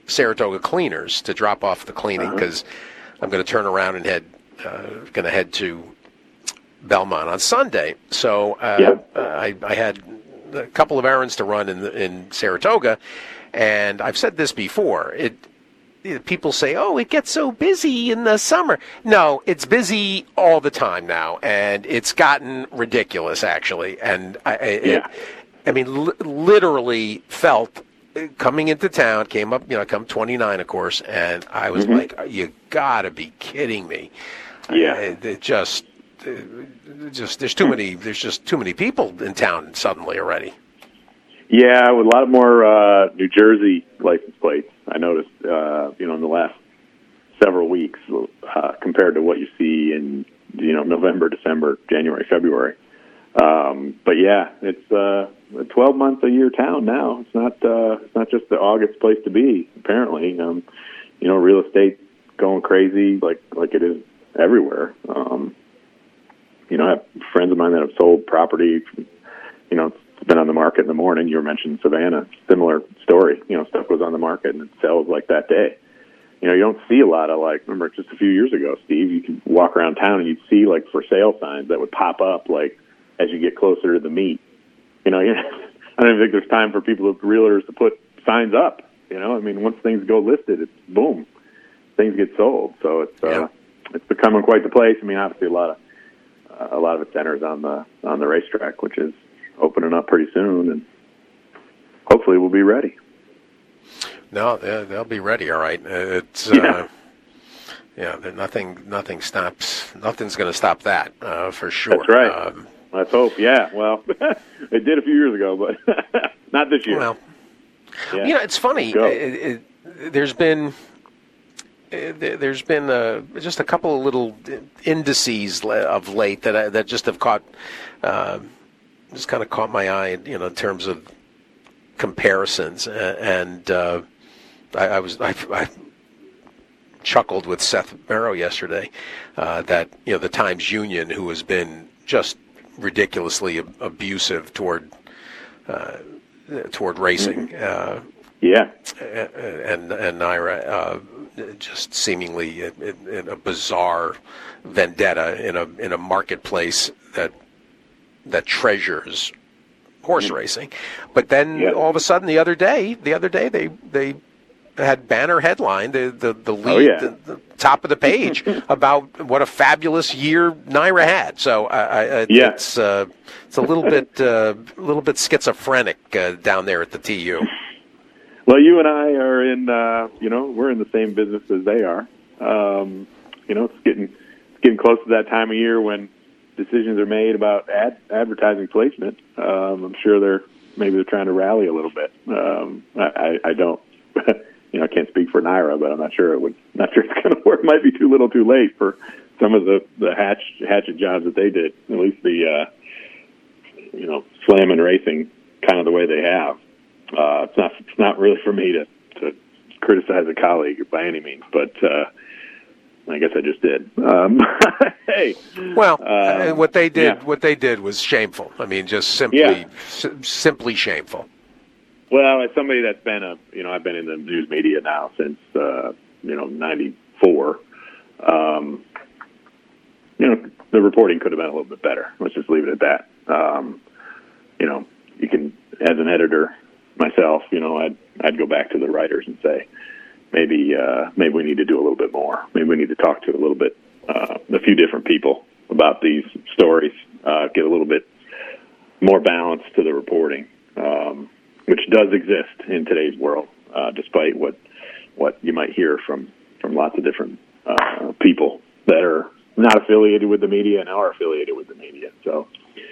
[SPEAKER 3] Saratoga Cleaners to drop off the cleaning because uh-huh. I'm going to turn around and head uh, going to head to Belmont on Sunday. So uh,
[SPEAKER 5] yep.
[SPEAKER 3] uh, I, I had a couple of errands to run in the, in Saratoga, and I've said this before. It, it people say, "Oh, it gets so busy in the summer." No, it's busy all the time now, and it's gotten ridiculous actually. And I, it,
[SPEAKER 5] yeah.
[SPEAKER 3] I mean, li- literally felt. Coming into town, came up, you know, come twenty-nine, of course, and I was mm-hmm. like, "You gotta be kidding me!"
[SPEAKER 5] Yeah,
[SPEAKER 3] I, it, it just, it just there's too many, there's just too many people in town suddenly already.
[SPEAKER 5] Yeah, with a lot more uh, New Jersey license plates. I noticed, uh, you know, in the last several weeks uh, compared to what you see in, you know, November, December, January, February. Um, but yeah, it's uh, a twelve month a year town now. It's not uh, it's not just the August place to be. Apparently, um, you know, real estate going crazy like like it is everywhere. Um, you know, I have friends of mine that have sold property. You know, it's been on the market in the morning. You were mentioning Savannah, similar story. You know, stuff goes on the market and it sells like that day. You know, you don't see a lot of, like, remember just a few years ago, Steve, you could walk around town and you'd see like for sale signs that would pop up like as you get closer to the meet. You know, I don't even think there's time for people, realtors, to put signs up. You know, I mean, once things go listed, it's boom, things get sold. So it's uh,
[SPEAKER 3] yeah.
[SPEAKER 5] it's becoming quite the place. I mean, obviously a lot of uh, a lot of it centers on the on the racetrack, which is opening up pretty soon, and hopefully we'll be ready.
[SPEAKER 3] No, they'll be ready. All right, it's
[SPEAKER 5] yeah.
[SPEAKER 3] Uh, yeah, nothing nothing stops. Nothing's going to stop that uh, for sure.
[SPEAKER 5] That's right.
[SPEAKER 3] Um,
[SPEAKER 5] Let's hope. Yeah. Well, it did a few years ago, but not this year.
[SPEAKER 3] Well,
[SPEAKER 5] yeah.
[SPEAKER 3] you know, it's funny. It, it, there's been it, there's been uh, just a couple of little indices of late that I, that just have caught uh, just kind of caught my eye. You know, in terms of comparisons, and uh, I, I was I, I chuckled with Seth Merrow yesterday uh, that you know the Times Union, who has been just ridiculously ab- abusive toward uh, toward racing. Uh,
[SPEAKER 5] yeah,
[SPEAKER 3] and and NYRA uh, just seemingly in, in a bizarre vendetta in a in a marketplace that that treasures horse mm-hmm. racing. But then
[SPEAKER 5] yeah.
[SPEAKER 3] all of a sudden, the other day, the other day they they. had banner headline, the the, the lead,
[SPEAKER 5] oh, yeah.
[SPEAKER 3] the, the top of the page about what a fabulous year NYRA had. So uh, I,
[SPEAKER 5] yeah.
[SPEAKER 3] it's uh, it's a little bit uh, a little bit schizophrenic uh, down there at the T U.
[SPEAKER 5] Well, you and I are in, uh, you know, we're in the same business as they are. Um, you know, it's getting it's getting close to that time of year when decisions are made about ad, advertising placement. Um, I'm sure they're maybe they're trying to rally a little bit. Um, I, I, I don't. You know, I can't speak for NYRA, but I'm not sure it would. Not sure it's going to work. Might be too little, too late for some of the the hatch, hatchet jobs that they did. At least the uh, you know slamming racing kind of the way they have. Uh, it's not. It's not really for me to to criticize a colleague by any means, but uh, I guess I just did. Um, hey,
[SPEAKER 3] well,
[SPEAKER 5] um,
[SPEAKER 3] uh, what they did,
[SPEAKER 5] yeah.
[SPEAKER 3] what they did was shameful. I mean, just simply,
[SPEAKER 5] yeah.
[SPEAKER 3] s- simply shameful.
[SPEAKER 5] Well, as somebody that's been a, you know, I've been in the news media now since, uh, you know, ninety-four. Um, you know, the reporting could have been a little bit better. Let's just leave it at that. Um, you know, you can, as an editor myself, you know, I'd, I'd go back to the writers and say, maybe, uh, maybe we need to do a little bit more. Maybe we need to talk to a little bit, uh, a few different people about these stories, uh, get a little bit more balance to the reporting. Um, which does exist in today's world, uh, despite what what you might hear from, from lots of different uh, people that are not affiliated with the media and are affiliated with the media. So,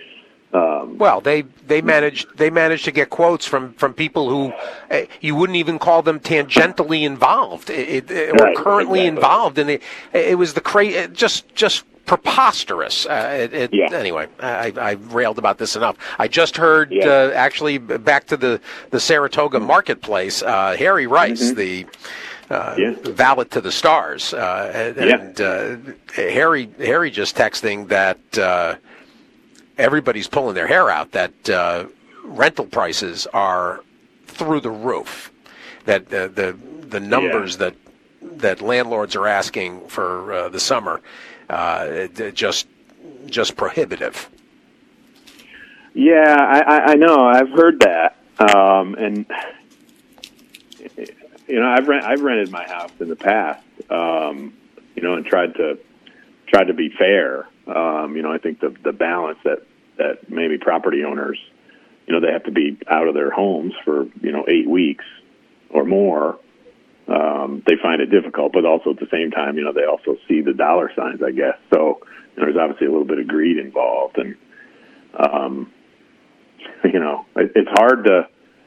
[SPEAKER 5] um,
[SPEAKER 3] well, they they managed they managed to get quotes from, from people who uh, you wouldn't even call them tangentially involved, it, it, or
[SPEAKER 5] right,
[SPEAKER 3] currently
[SPEAKER 5] exactly.
[SPEAKER 3] involved, and it, it was the cra- just just. preposterous. Uh, it, it,
[SPEAKER 5] yeah.
[SPEAKER 3] Anyway, I, I railed about this enough. I just heard,
[SPEAKER 5] yeah.
[SPEAKER 3] uh, actually, back to the, the Saratoga marketplace, uh, Harry Rice, mm-hmm. the uh,
[SPEAKER 5] yeah.
[SPEAKER 3] valet to the stars, uh, and,
[SPEAKER 5] yeah.
[SPEAKER 3] and uh, Harry Harry just texting that uh, everybody's pulling their hair out, that uh, rental prices are through the roof. that uh, the the numbers yeah. that that landlords are asking for uh, the summer uh, it, it just just prohibitive.
[SPEAKER 5] Yeah, I, I know. I've heard that, um, and you know, I've rent, I've rented my house in the past, um, you know, and tried to tried to be fair. Um, you know, I think the the balance that, that maybe property owners, you know, they have to be out of their homes for you know eight weeks or more. Um, they find it difficult, but also at the same time, you know, they also see the dollar signs, I guess. So you know, there's obviously a little bit of greed involved, and um, you know, it, it's hard to.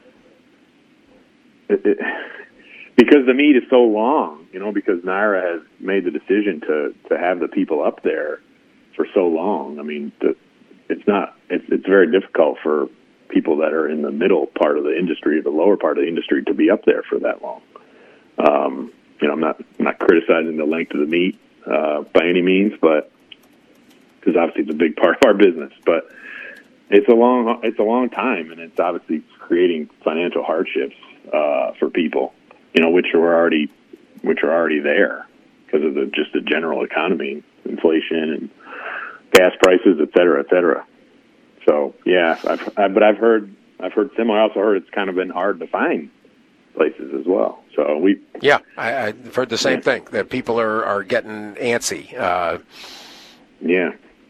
[SPEAKER 5] It, it, because the meet is so long, you know, because NYRA has made the decision to, to have the people up there for so long. I mean, the, it's not, it's, it's very difficult for people that are in the middle part of the industry, the lower part of the industry, to be up there for that long. Um, you know, I'm not, I'm not criticizing the length of the meet uh, by any means, but because obviously it's a big part of our business, but it's a long, it's a long time, and it's obviously creating financial hardships uh, for people. You know, which are already, which are already there because of the just the general economy, inflation, and gas prices, et cetera, et cetera. So yeah, I've, I, but I've heard, I've heard similar. I also heard it's kind of been hard to find places as well. So we,
[SPEAKER 3] yeah, I, I've heard the same yeah. thing that people are, are getting antsy. Uh,
[SPEAKER 5] yeah,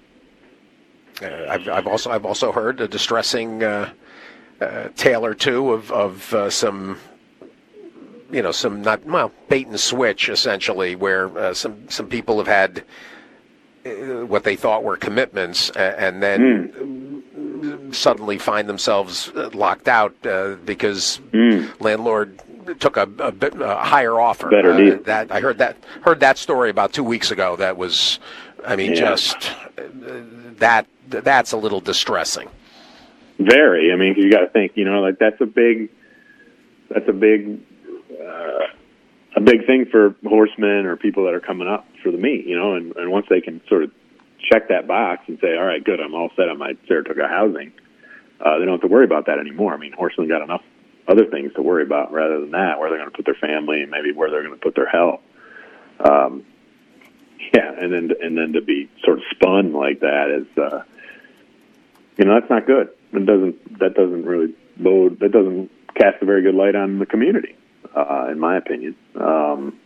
[SPEAKER 3] uh, I've, I've also I've also heard a distressing uh, uh, tale or two of of uh, some. You know, some not well bait and switch essentially, where uh, some some people have had uh, what they thought were commitments, uh, and then mm. suddenly find themselves locked out uh, because mm. landlord took a, a, bit, a higher offer.
[SPEAKER 5] Better
[SPEAKER 3] uh,
[SPEAKER 5] deal.
[SPEAKER 3] That I heard that heard that story about two weeks ago. That was, I mean, yeah. just uh, that that's a little distressing.
[SPEAKER 5] Very. I mean, you got to think. You know, like that's a big. That's a big. Uh, a big thing for horsemen or people that are coming up for the meet, you know, and, and once they can sort of check that box and say, all right, good, I'm all set on my Saratoga housing, uh, they don't have to worry about that anymore. I mean, horsemen got enough other things to worry about rather than that, where they're going to put their family and maybe where they're going to put their health. Um, yeah, and then and then to be sort of spun like that is, uh, you know, that's not good. It doesn't that doesn't really bode that doesn't cast a very good light on the community. Uh, in my opinion, um,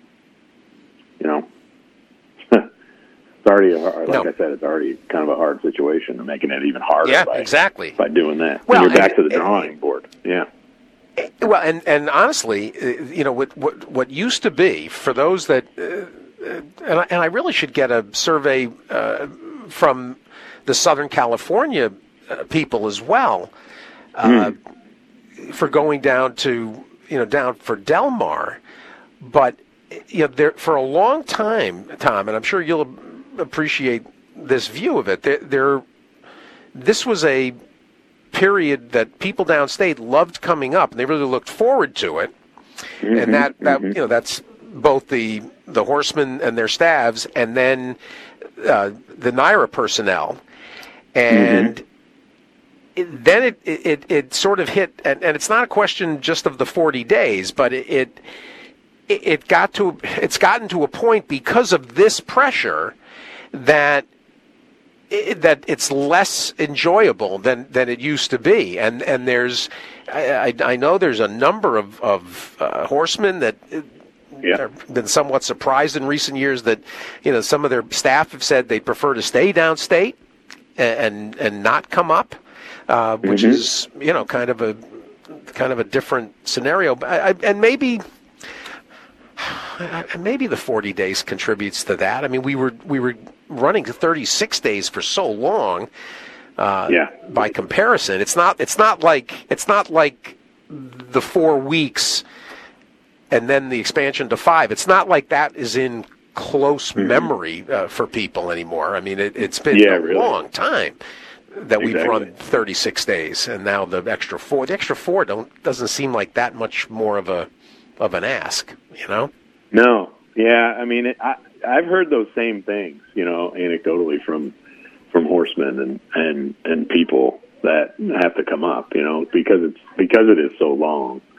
[SPEAKER 5] you know, it's already, a, like no. I said, it's already kind of a hard situation, and making it even harder
[SPEAKER 3] yeah,
[SPEAKER 5] by,
[SPEAKER 3] exactly.
[SPEAKER 5] by doing that.
[SPEAKER 3] Well,
[SPEAKER 5] and you're back
[SPEAKER 3] and,
[SPEAKER 5] to the drawing and, board. Yeah.
[SPEAKER 3] Well, and, and honestly, you know, what, what, what used to be, for those that, uh, and, I, and I really should get a survey uh, from the Southern California uh, people as well, uh, mm. for going down to, you know, down for Del Mar, but you know, there for a long time, Tom, and I'm sure you'll appreciate this view of it. There, there this was a period that people downstate loved coming up, and they really looked forward to it. Mm-hmm, and that, that mm-hmm. you know, that's both the the horsemen and their staffs, and then uh, the NYRA personnel, and. Mm-hmm. It, then it, it it sort of hit, and, and it's not a question just of the forty days, but it, it it got to it's gotten to a point because of this pressure that it, that it's less enjoyable than, than it used to be, and and there's I, I, I know there's a number of of uh, horsemen that.
[SPEAKER 5] Yeah.
[SPEAKER 3] Have been somewhat surprised in recent years that, you know, some of their staff have said they prefer to stay downstate and and not come up. Uh, which mm-hmm. is, you know, kind of a kind of a different scenario, I, I, and maybe maybe the forty days contributes to that. I mean, we were we were running thirty-six days for so long. Uh,
[SPEAKER 5] yeah.
[SPEAKER 3] By comparison, it's not it's not like it's not like the four weeks and then the expansion to five. It's not like that is in close mm-hmm. memory uh, for people anymore. I mean, it, it's been
[SPEAKER 5] yeah,
[SPEAKER 3] a
[SPEAKER 5] really.
[SPEAKER 3] long time that
[SPEAKER 5] exactly.
[SPEAKER 3] we've run thirty-six days, and now the extra four. The extra four don't doesn't seem like that much more of a of an ask, you know?
[SPEAKER 5] No, yeah. I mean, it, I I've heard those same things, you know, anecdotally from from horsemen and and and people that have to come up, you know, because it's because it is so long.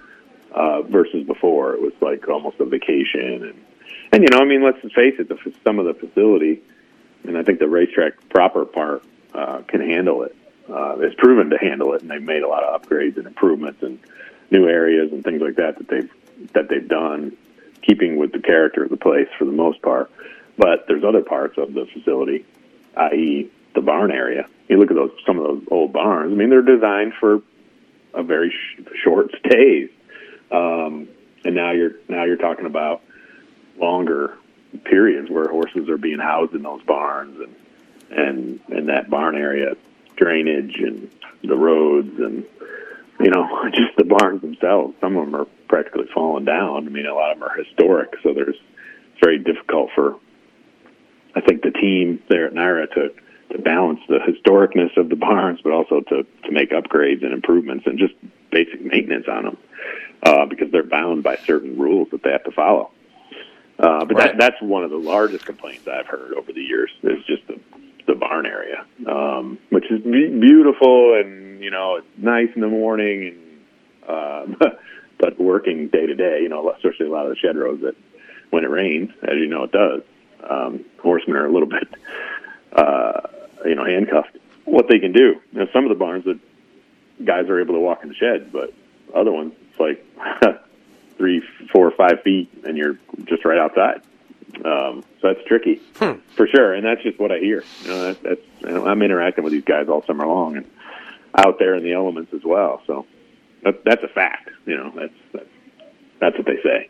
[SPEAKER 5] uh, versus before. It was like almost a vacation. And, and you know, I mean, let's face it, the, some of the facility, and I think the racetrack proper part uh, can handle it. Uh, it's proven to handle it, and they've made a lot of upgrades and improvements and new areas and things like that that they've that they've done, keeping with the character of the place for the most part. But there's other parts of the facility, that is the barn area. You look at those some of those old barns. I mean, they're designed for a very sh- short stays, um, and now you're now you're talking about longer periods where horses are being housed in those barns, and and and that barn area, drainage and the roads, and you know, just the barns themselves. Some of them are practically falling down. I mean, a lot of them are historic, so there's it's very difficult for I think the team there at NYRA to to balance the historicness of the barns, but also to, to make upgrades and improvements and just basic maintenance on them, uh, because they're bound by certain rules that they have to follow. Uh, but right. that, that's one of the largest complaints I've heard over the years is just the, the barn area, um, which is be- beautiful and, you know, it's nice in the morning, and uh, but working day to day, you know, especially a lot of the shed rows that when it rains, as you know it does, um, horsemen are a little bit uh, you know, handcuffed. What they can do. You know, some of the barns that guys are able to walk in the shed, but other ones, it's like three, four, or five feet, and you're just right outside. Um, so that's tricky hmm. for sure, and that's just what I hear. You know, that, that's you know, I'm interacting with these guys all summer long, and out there in the elements as well. So that, that's a fact. You know, that's that's that's what they say.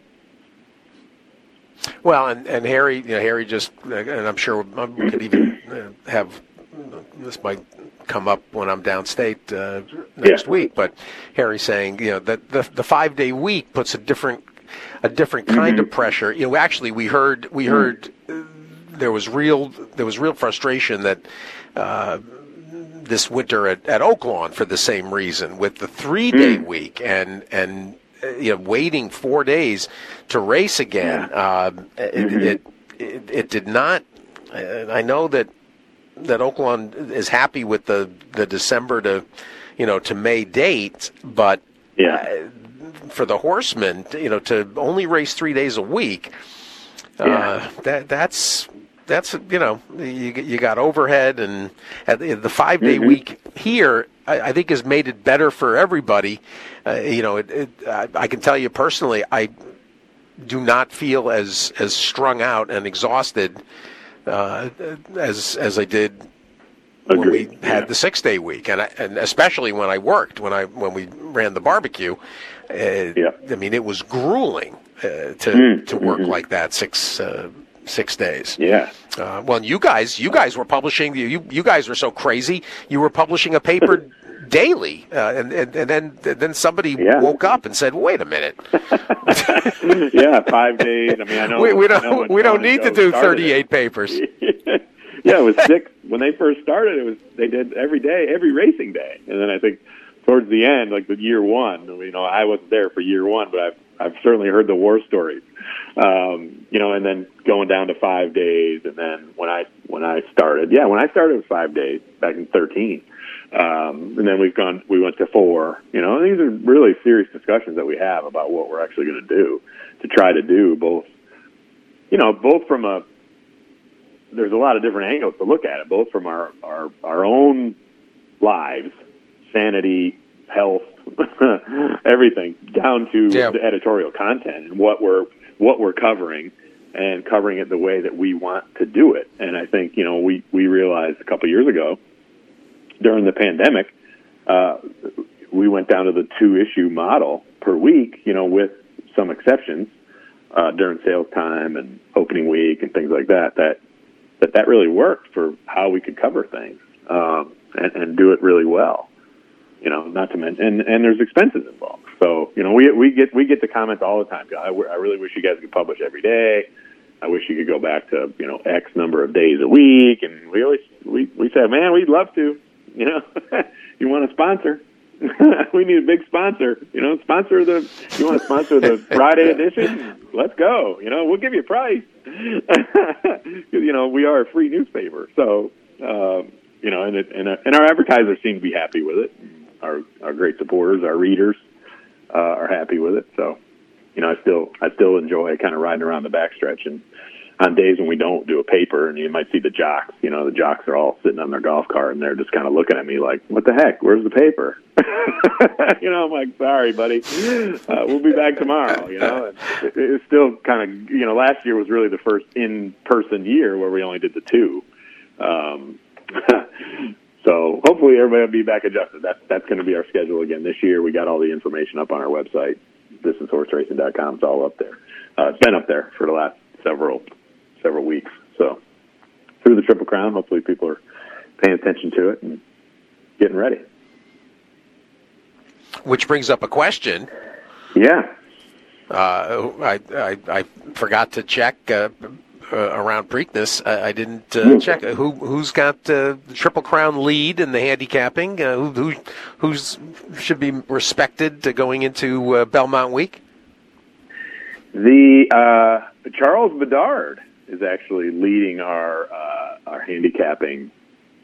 [SPEAKER 3] Well, and, and Harry, you know, Harry just, and I'm sure we could even uh, have, this might come up when I'm downstate uh, next yeah. week, but Harry saying, you know, that the the five day week puts a different a different kind mm-hmm. of pressure. You know, actually, we heard we mm-hmm. heard uh, there was real there was real frustration that uh, this winter at, at Oaklawn for the same reason with the three day mm-hmm. week and and. You know, waiting four days to race again. Yeah. Uh, it, mm-hmm. it, it it did not. I know that that Oaklawn is happy with the, the December to, you know, to May date, but
[SPEAKER 5] yeah.
[SPEAKER 3] uh, for the horsemen, you know, to only race three days a week, uh, yeah. that that's that's you know, you you got overhead, and at the, the five day mm-hmm. week here, I, I think has made it better for everybody. Uh, you know, it, it, I, I can tell you personally, I do not feel as as strung out and exhausted uh, as as I did when
[SPEAKER 5] Agreed.
[SPEAKER 3] we had
[SPEAKER 5] yeah.
[SPEAKER 3] the six day week, and I, and especially when I worked when I when we ran the barbecue. Uh,
[SPEAKER 5] yeah.
[SPEAKER 3] I mean, it was grueling uh, to
[SPEAKER 5] mm.
[SPEAKER 3] to work
[SPEAKER 5] mm-hmm.
[SPEAKER 3] like that six. Uh, Six days.
[SPEAKER 5] Yeah.
[SPEAKER 3] Uh, well, you guys, you guys were publishing. You you guys were so crazy. You were publishing a paper daily, uh, and, and and then then somebody
[SPEAKER 5] yeah.
[SPEAKER 3] woke up and said, "Wait a minute."
[SPEAKER 5] yeah, five days. I mean, I know
[SPEAKER 3] we, we don't
[SPEAKER 5] know
[SPEAKER 3] we don't need to do thirty-eight
[SPEAKER 5] it.
[SPEAKER 3] papers.
[SPEAKER 5] yeah, it was six when they first started. It was they did every day, every racing day, and then I think towards the end, like the year one, you know, I wasn't there for year one, but I've I've certainly heard the war stories. Um, you know, and then going down to five days, and then when I when I started, yeah, when I started it was five days back in thirteen, um, and then we've gone, we went to four. You know, and these are really serious discussions that we have about what we're actually going to do to try to do both. You know, both from a there's a lot of different angles to look at it, both from our our, our own lives, sanity, health, everything, down to yeah. the editorial content and what we're what we're covering, and covering it the way that we want to do it. And I think, you know, we, we realized a couple of years ago during the pandemic, uh, we went down to the two-issue model per week, you know, with some exceptions uh, during sales time and opening week and things like that, that that, that really worked for how we could cover things um, and, and do it really well. You know, not to mention, and, and there's expenses involved. So, you know, we we get we get the comments all the time. I, I really wish you guys could publish every day. I wish you could go back to, you know, X number of days a week. And we always we we said, man, we'd love to. You know, you want to sponsor? We need a big sponsor. You know, sponsor the. You want to sponsor the Friday edition? Let's go. You know, we'll give you a price. You know, we are a free newspaper, so um, you know, and it, and, uh, and our advertisers seem to be happy with it. Our our great supporters, our readers, uh, are happy with it. So, you know, I still I still enjoy kind of riding around the backstretch, and on days when we don't do a paper, and you might see the jocks. You know, the jocks are all sitting on their golf cart, and they're just kind of looking at me like, "What the heck? Where's the paper?" You know, I'm like, "Sorry, buddy. Uh, we'll be back tomorrow." You know, and it, it's still kind of, you know, last year was really the first in-person year where we only did the two. Um, so hopefully everybody will be back adjusted. That's that's going to be our schedule again this year. We got all the information up on our website, this is horse racing dot com. It's all up there. Uh, it's been up there for the last several. several weeks. So through the Triple Crown, hopefully people are paying attention to it and getting ready.
[SPEAKER 3] Which brings up a question.
[SPEAKER 5] Yeah.
[SPEAKER 3] Uh, I, I I forgot to check uh, uh, around Preakness. I, I didn't uh, check. Who, who's got uh, the Triple Crown lead in the handicapping? Uh, who who who's, should be respected to going into uh, Belmont Week?
[SPEAKER 5] The uh, Charles Bedard is actually leading our uh, our handicapping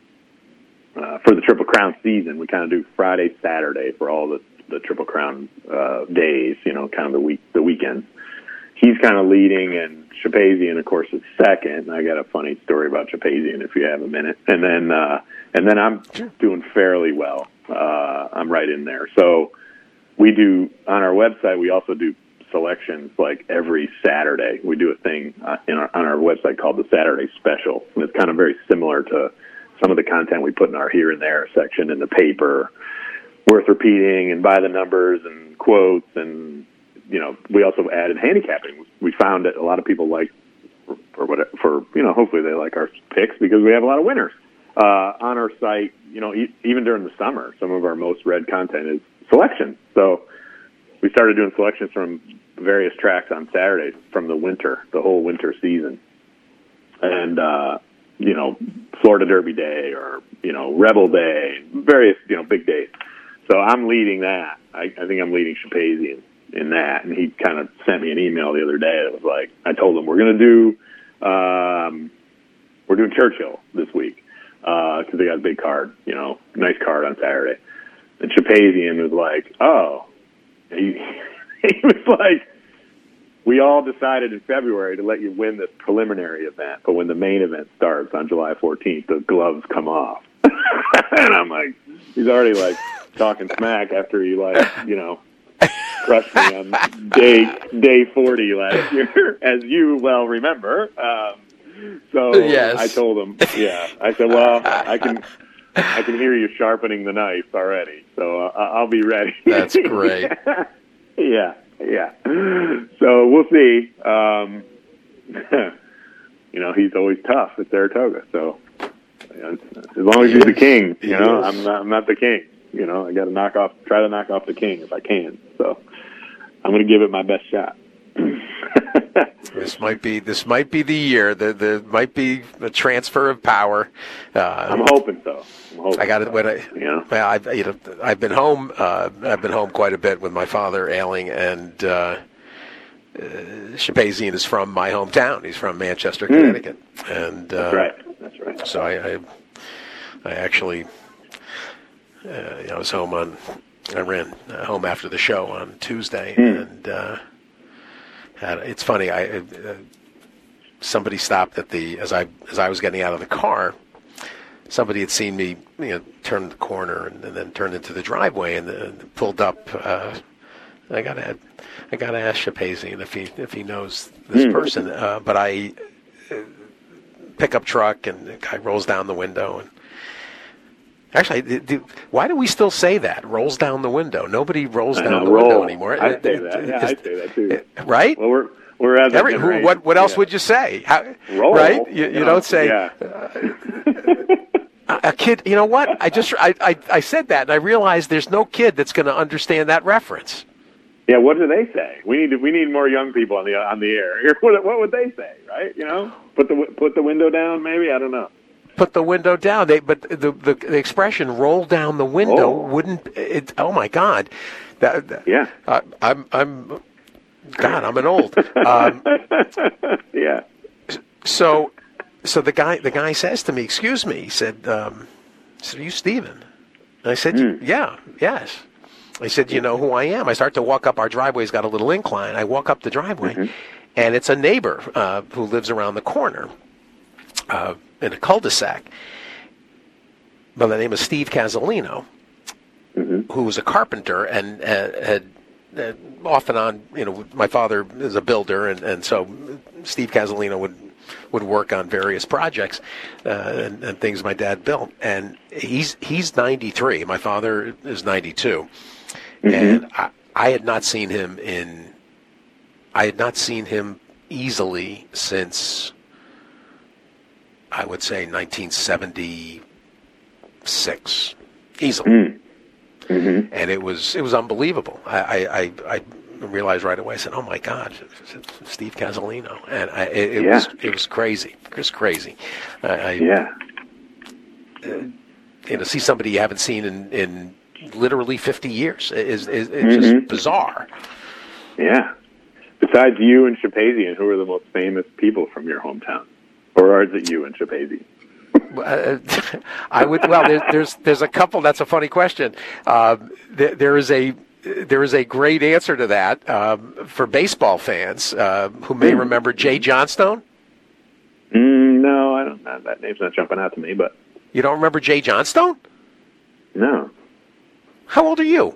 [SPEAKER 5] uh, for the Triple Crown season. We kind of do Friday, Saturday for all the, the Triple Crown uh, days, you know, kind of the week the weekends. He's kind of leading, and Shapazian, of course, is second. I got a funny story about Shapazian if you have a minute. And then uh, and then I'm doing fairly well. Uh, I'm right in there. So we do, on our website, we also do selections like every Saturday. We do a thing uh, in our, on our website called the Saturday Special, and it's kind of very similar to some of the content we put in our Here and There section in the paper, worth repeating and by the numbers and quotes, and you know, we also added handicapping. We found that a lot of people like, for what, for you know, hopefully they like our picks because we have a lot of winners uh, on our site. You know, e- even during the summer, some of our most read content is selection. So we started doing selections from various tracks on Saturdays from the winter, the whole winter season. And, uh, you know, Florida Derby Day or, you know, Rebel Day, various, you know, big days. So I'm leading that. I, I think I'm leading Shapazian in that. And he kind of sent me an email the other day that was like, I told him we're going to do, um, we're doing Churchill this week because uh, they got a big card, you know, nice card on Saturday. And Shapazian was like, oh, He, he was like, we all decided in February to let you win this preliminary event, but when the main event starts on July fourteenth, the gloves come off. And I'm like, he's already like talking smack after he like, you know, crushed me on day day forty last year, as you well remember. Um, so
[SPEAKER 3] yes.
[SPEAKER 5] I told him, yeah, I said, well, I can. I can hear you sharpening the knife already, so uh, I'll be ready.
[SPEAKER 3] That's great.
[SPEAKER 5] yeah, yeah. So we'll see. Um, you know, he's always tough at Saratoga, so you know, as long as he's the king, you know, I'm not, I'm not the king. You know, I got to knock off, try to knock off the king if I can. So I'm going to give it my best shot.
[SPEAKER 3] This might be this might be the year. There, there might be a transfer of power. Uh,
[SPEAKER 5] I'm hoping so. I'm hoping
[SPEAKER 3] I got it
[SPEAKER 5] so.
[SPEAKER 3] when I,
[SPEAKER 5] you know,
[SPEAKER 3] well, I've you know I've been home. Uh, I've been home quite a bit with my father ailing, and uh, uh, Shapazian is from my hometown. He's from Manchester, Connecticut, mm. and uh,
[SPEAKER 5] that's right. That's right.
[SPEAKER 3] So I, I, I actually, uh, you know, I was home on. I ran uh, home after the show on Tuesday, mm. and. Uh, And it's funny. I uh, somebody stopped at the as I as I was getting out of the car. Somebody had seen me, you know, turn the corner and, and then turned into the driveway and uh, pulled up. Uh, I gotta I gotta ask Shapazian if he if he knows this mm. person. Uh, but I uh, pick up truck and the guy rolls down the window and. Actually, do, do, why do we still say that? Rolls down the window. Nobody rolls down
[SPEAKER 5] know,
[SPEAKER 3] the
[SPEAKER 5] roll.
[SPEAKER 3] window anymore.
[SPEAKER 5] I say that. Yeah, I say that too.
[SPEAKER 3] Right?
[SPEAKER 5] Well, we're we're at
[SPEAKER 3] Every, who, what what else
[SPEAKER 5] yeah.
[SPEAKER 3] would you say? How,
[SPEAKER 5] roll.
[SPEAKER 3] Right? You, you,
[SPEAKER 5] you know,
[SPEAKER 3] don't say.
[SPEAKER 5] Yeah.
[SPEAKER 3] Uh, a kid. You know what? I just I, I I said that and I realized there's no kid that's going to understand that reference.
[SPEAKER 5] Yeah. What do they say? We need to, we need more young people on the on the air. What what would they say? Right? You know, put the put the window down. Maybe I don't know.
[SPEAKER 3] Put the window down. They, but the, the the expression "roll down the window"
[SPEAKER 5] oh.
[SPEAKER 3] wouldn't. It, oh my God! That, that,
[SPEAKER 5] yeah.
[SPEAKER 3] Uh, I'm I'm. God, I'm an old. Um,
[SPEAKER 5] yeah.
[SPEAKER 3] So, so the guy the guy says to me, "Excuse me," he said, um, "So are you Steven?" And I said, mm. "Yeah, yes." I said, you know who I am? I start to walk up. Our driveway's got a little incline. I walk up the driveway, mm-hmm. and it's a neighbor uh, who lives around the corner uh, in a cul-de-sac by the name of Steve Casalino, mm-hmm. who was a carpenter and uh, had uh, off and on, you know, my father is a builder, and, and so Steve Casalino would would work on various projects uh, and, and things my dad built. And he's he's ninety-three. My father is ninety-two. Mm-hmm. And I, I had not seen him in, I had not seen him easily since, I would say, nineteen seventy-six, easily. Mm-hmm. And it was it was unbelievable. I, I, I realized right away. I said, "Oh my God, Steve Casalino," and I, it, it yeah. was it was crazy, just crazy. I, I,
[SPEAKER 5] yeah.
[SPEAKER 3] Uh, you know, see somebody you haven't seen in, in literally fifty years is is, is
[SPEAKER 5] mm-hmm.
[SPEAKER 3] just bizarre.
[SPEAKER 5] Yeah. Besides you and Shapazian, who are the most famous people from your hometown, or is it you and Shapazian?
[SPEAKER 3] Uh, I would. Well, there, there's there's a couple. That's a funny question. Uh, there, there is a there is a great answer to that um, for baseball fans uh, who may mm. remember Jay Johnstone.
[SPEAKER 5] Mm, no, I don't. That, that name's not jumping out to me. But
[SPEAKER 3] you don't remember Jay Johnstone?
[SPEAKER 5] No.
[SPEAKER 3] How old are you?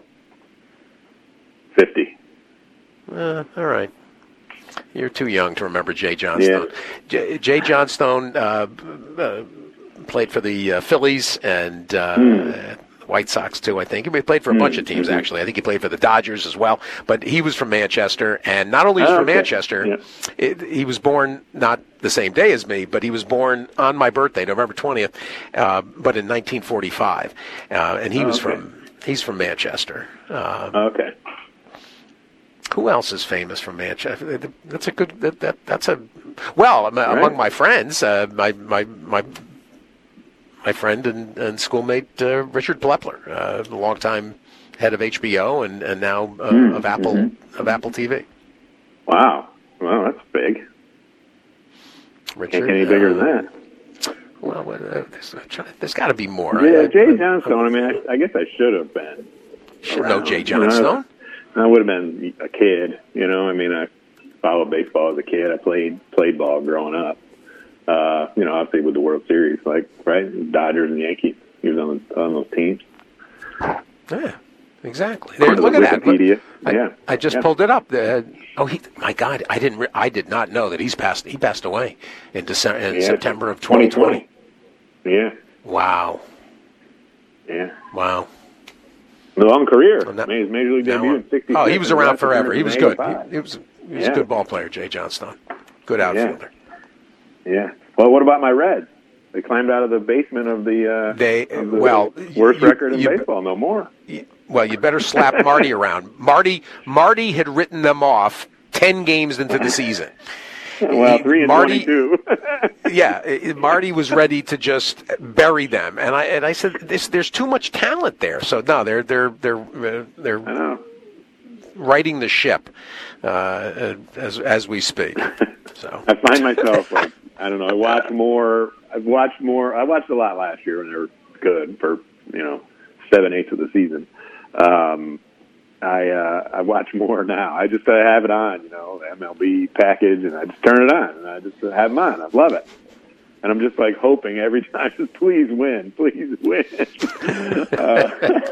[SPEAKER 5] Fifty.
[SPEAKER 3] Uh, all right. You're too young to remember Jay Johnstone. Yeah. J- Jay Johnstone uh, uh, played for the uh, Phillies and uh, mm. White Sox, too, I think. He played for a mm. bunch of teams, actually. I think he played for the Dodgers as well. But he was from Manchester, and not only was he oh, from okay. Manchester, yeah. it, he was born not the same day as me, but he was born on my birthday, November twentieth, uh, but in nineteen forty-five. Uh, and he oh, was okay. from he's from Manchester. Uh,
[SPEAKER 5] okay.
[SPEAKER 3] Who else is famous from Manchester? That's a good. That, that that's a well right. among my friends. Uh, my my my my friend and, and schoolmate uh, Richard Plepler, uh, the longtime head of H B O and and now uh, mm. of Apple mm-hmm. of Apple T V.
[SPEAKER 5] Wow, well that's big.
[SPEAKER 3] Richard,
[SPEAKER 5] can't get any bigger
[SPEAKER 3] uh,
[SPEAKER 5] than that.
[SPEAKER 3] Well, uh, there's, there's got to be more.
[SPEAKER 5] Yeah,
[SPEAKER 3] I,
[SPEAKER 5] Jay
[SPEAKER 3] I,
[SPEAKER 5] Johnstone. I, I mean, I, I guess I should have been.
[SPEAKER 3] Should know Jay Johnstone.
[SPEAKER 5] I would have been a kid, you know. I mean, I followed baseball as a kid. I played played ball growing up. Uh, you know, obviously with the World Series, like right, Dodgers and Yankees. He was on on those teams.
[SPEAKER 3] Yeah, exactly. There, look at that. Look, I,
[SPEAKER 5] yeah,
[SPEAKER 3] I just
[SPEAKER 5] yeah.
[SPEAKER 3] pulled it up. Uh, oh, he, my God, I didn't. Re- I did not know that he's passed. He passed away in December, in
[SPEAKER 5] yeah.
[SPEAKER 3] September of twenty twenty.
[SPEAKER 5] Yeah.
[SPEAKER 3] Wow.
[SPEAKER 5] Yeah.
[SPEAKER 3] Wow.
[SPEAKER 5] Long career.
[SPEAKER 3] Not,
[SPEAKER 5] Made his major league debut in sixty-six.
[SPEAKER 3] Oh, he was around forever. He was good. He, he was he was
[SPEAKER 5] yeah.
[SPEAKER 3] a good ball player, Jay Johnstone. Good outfielder.
[SPEAKER 5] Yeah. yeah. Well, what about my Reds? They climbed out of the basement of the, uh,
[SPEAKER 3] they,
[SPEAKER 5] of the
[SPEAKER 3] well,
[SPEAKER 5] worst
[SPEAKER 3] you,
[SPEAKER 5] record in
[SPEAKER 3] you,
[SPEAKER 5] baseball. No more.
[SPEAKER 3] You, well, you better slap Marty around. Marty Marty had written them off ten games into the season.
[SPEAKER 5] Well, three and
[SPEAKER 3] Marty,
[SPEAKER 5] twenty-two.
[SPEAKER 3] yeah, Marty was ready to just bury them, and I and I said, this, "There's too much talent there." So no, they're they're they're they're righting the ship uh, as as we speak. So
[SPEAKER 5] I find myself like I don't know. I watch more. I've watched more. I watched a lot last year when they were good for you know seven eighths of the season. Um, I uh, I watch more now. I just uh, have it on, you know, the M L B package, and I just turn it on, and I just uh, have them on. I love it, and I'm just like hoping every time, just please win, please win. uh,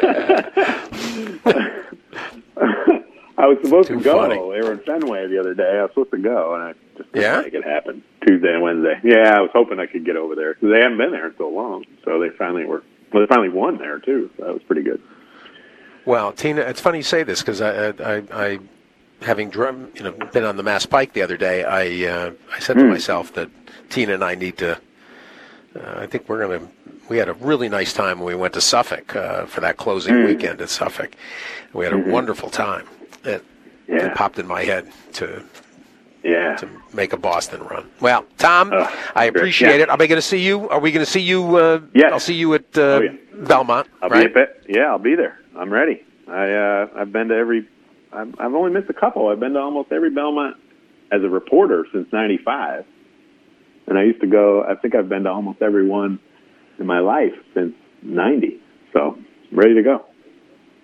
[SPEAKER 5] I was supposed
[SPEAKER 3] Too
[SPEAKER 5] to go.
[SPEAKER 3] funny.
[SPEAKER 5] They were in Fenway the other day. I was supposed to go, and I just didn't
[SPEAKER 3] yeah?
[SPEAKER 5] make it happen. Tuesday and Wednesday. Yeah, I was hoping I could get over there because they haven't been there in so long. So they finally were. Well, they finally won there too. So that was pretty good.
[SPEAKER 3] Well, Tina, it's funny you say this because I, I, I, having drum, you know, been on the Mass Pike the other day, I, uh, I said mm. to myself that Tina and I need to. Uh, I think we're going to. We had a really nice time when we went to Suffolk uh, for that closing mm. weekend at Suffolk. We had a mm-hmm. wonderful time. It,
[SPEAKER 5] yeah.
[SPEAKER 3] it popped in my head to.
[SPEAKER 5] Yeah.
[SPEAKER 3] To make a Boston run. Well, Tom,
[SPEAKER 5] uh,
[SPEAKER 3] I appreciate
[SPEAKER 5] yeah.
[SPEAKER 3] it. Are we going to see you? Are we going to see you? Uh,
[SPEAKER 5] yes.
[SPEAKER 3] I'll see you at uh,
[SPEAKER 5] oh, yeah.
[SPEAKER 3] Belmont.
[SPEAKER 5] I'll
[SPEAKER 3] right?
[SPEAKER 5] be at, yeah, I'll be there. I'm ready. I uh, I've been to every. I've, I've only missed a couple. I've been to almost every Belmont as a reporter since ninety-five, and I used to go. I think I've been to almost every one in my life since ninety. So I'm ready to go.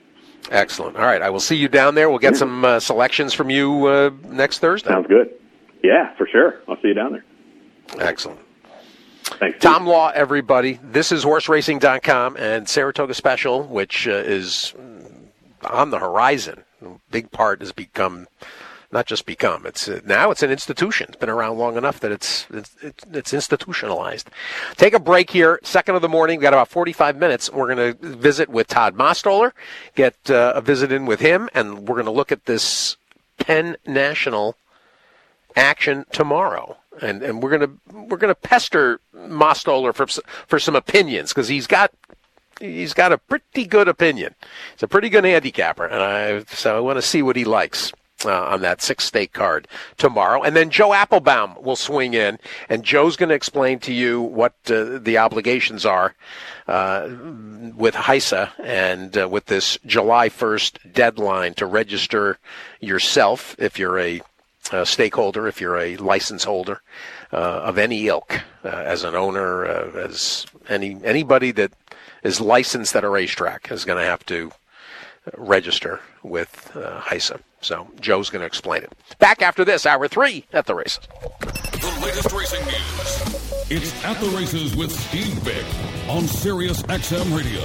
[SPEAKER 3] Excellent. All right, I will see you down there. We'll get some uh, selections from you uh, next Thursday.
[SPEAKER 5] Sounds good. Yeah, for sure. I'll see you down there.
[SPEAKER 3] Excellent.
[SPEAKER 5] Thanks,
[SPEAKER 3] Tom Law, everybody. This is horse racing dot com and Saratoga Special, which uh, is on the horizon. A big part has become, not just become, it's uh, now it's an institution. It's been around long enough that it's, it's it's institutionalized. Take a break here, second of the morning. We've got about forty-five minutes. We're going to visit with Todd Mostoller, get uh, a visit in with him, and we're going to look at this Penn National action tomorrow. And and we're gonna we're gonna pester Mostoller for for some opinions, because he's got he's got a pretty good opinion. He's a pretty good handicapper, and I so I want to see what he likes uh, on that six stake card tomorrow. And then Joe Applebaum will swing in, and Joe's going to explain to you what uh, the obligations are uh, with HISA and uh, with this July first deadline to register yourself if you're a Uh, stakeholder, if you're a license holder uh, of any ilk, uh, as an owner, uh, as any anybody that is licensed at a racetrack is going to have to register with uh, HISA. So Joe's going to explain it. Back after this, hour three at the races.
[SPEAKER 2] The latest racing news. It's At the Races with Steve Bick on Sirius X M Radio.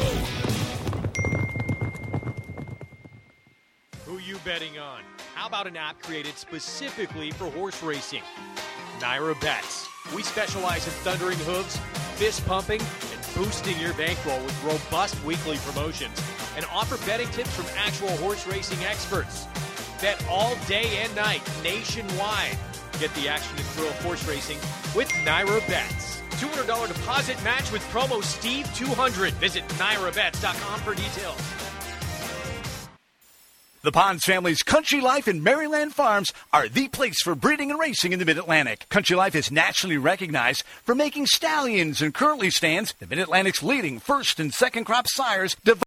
[SPEAKER 6] Who you betting on? How about an app created specifically for horse racing? Naira Bets. We specialize in thundering hooves, fist pumping, and boosting your bankroll with robust weekly promotions and offer betting tips from actual horse racing experts. Bet all day and night nationwide. Get the action and thrill of horse racing with Naira Bets. two hundred dollars deposit match with promo Steve two hundred. Visit naira bets dot com for details.
[SPEAKER 7] The Ponds family's Country Life and Maryland Farms are the place for breeding and racing in the Mid-Atlantic. Country Life is nationally recognized for making stallions and currently stands the Mid-Atlantic's leading first and second crop sires.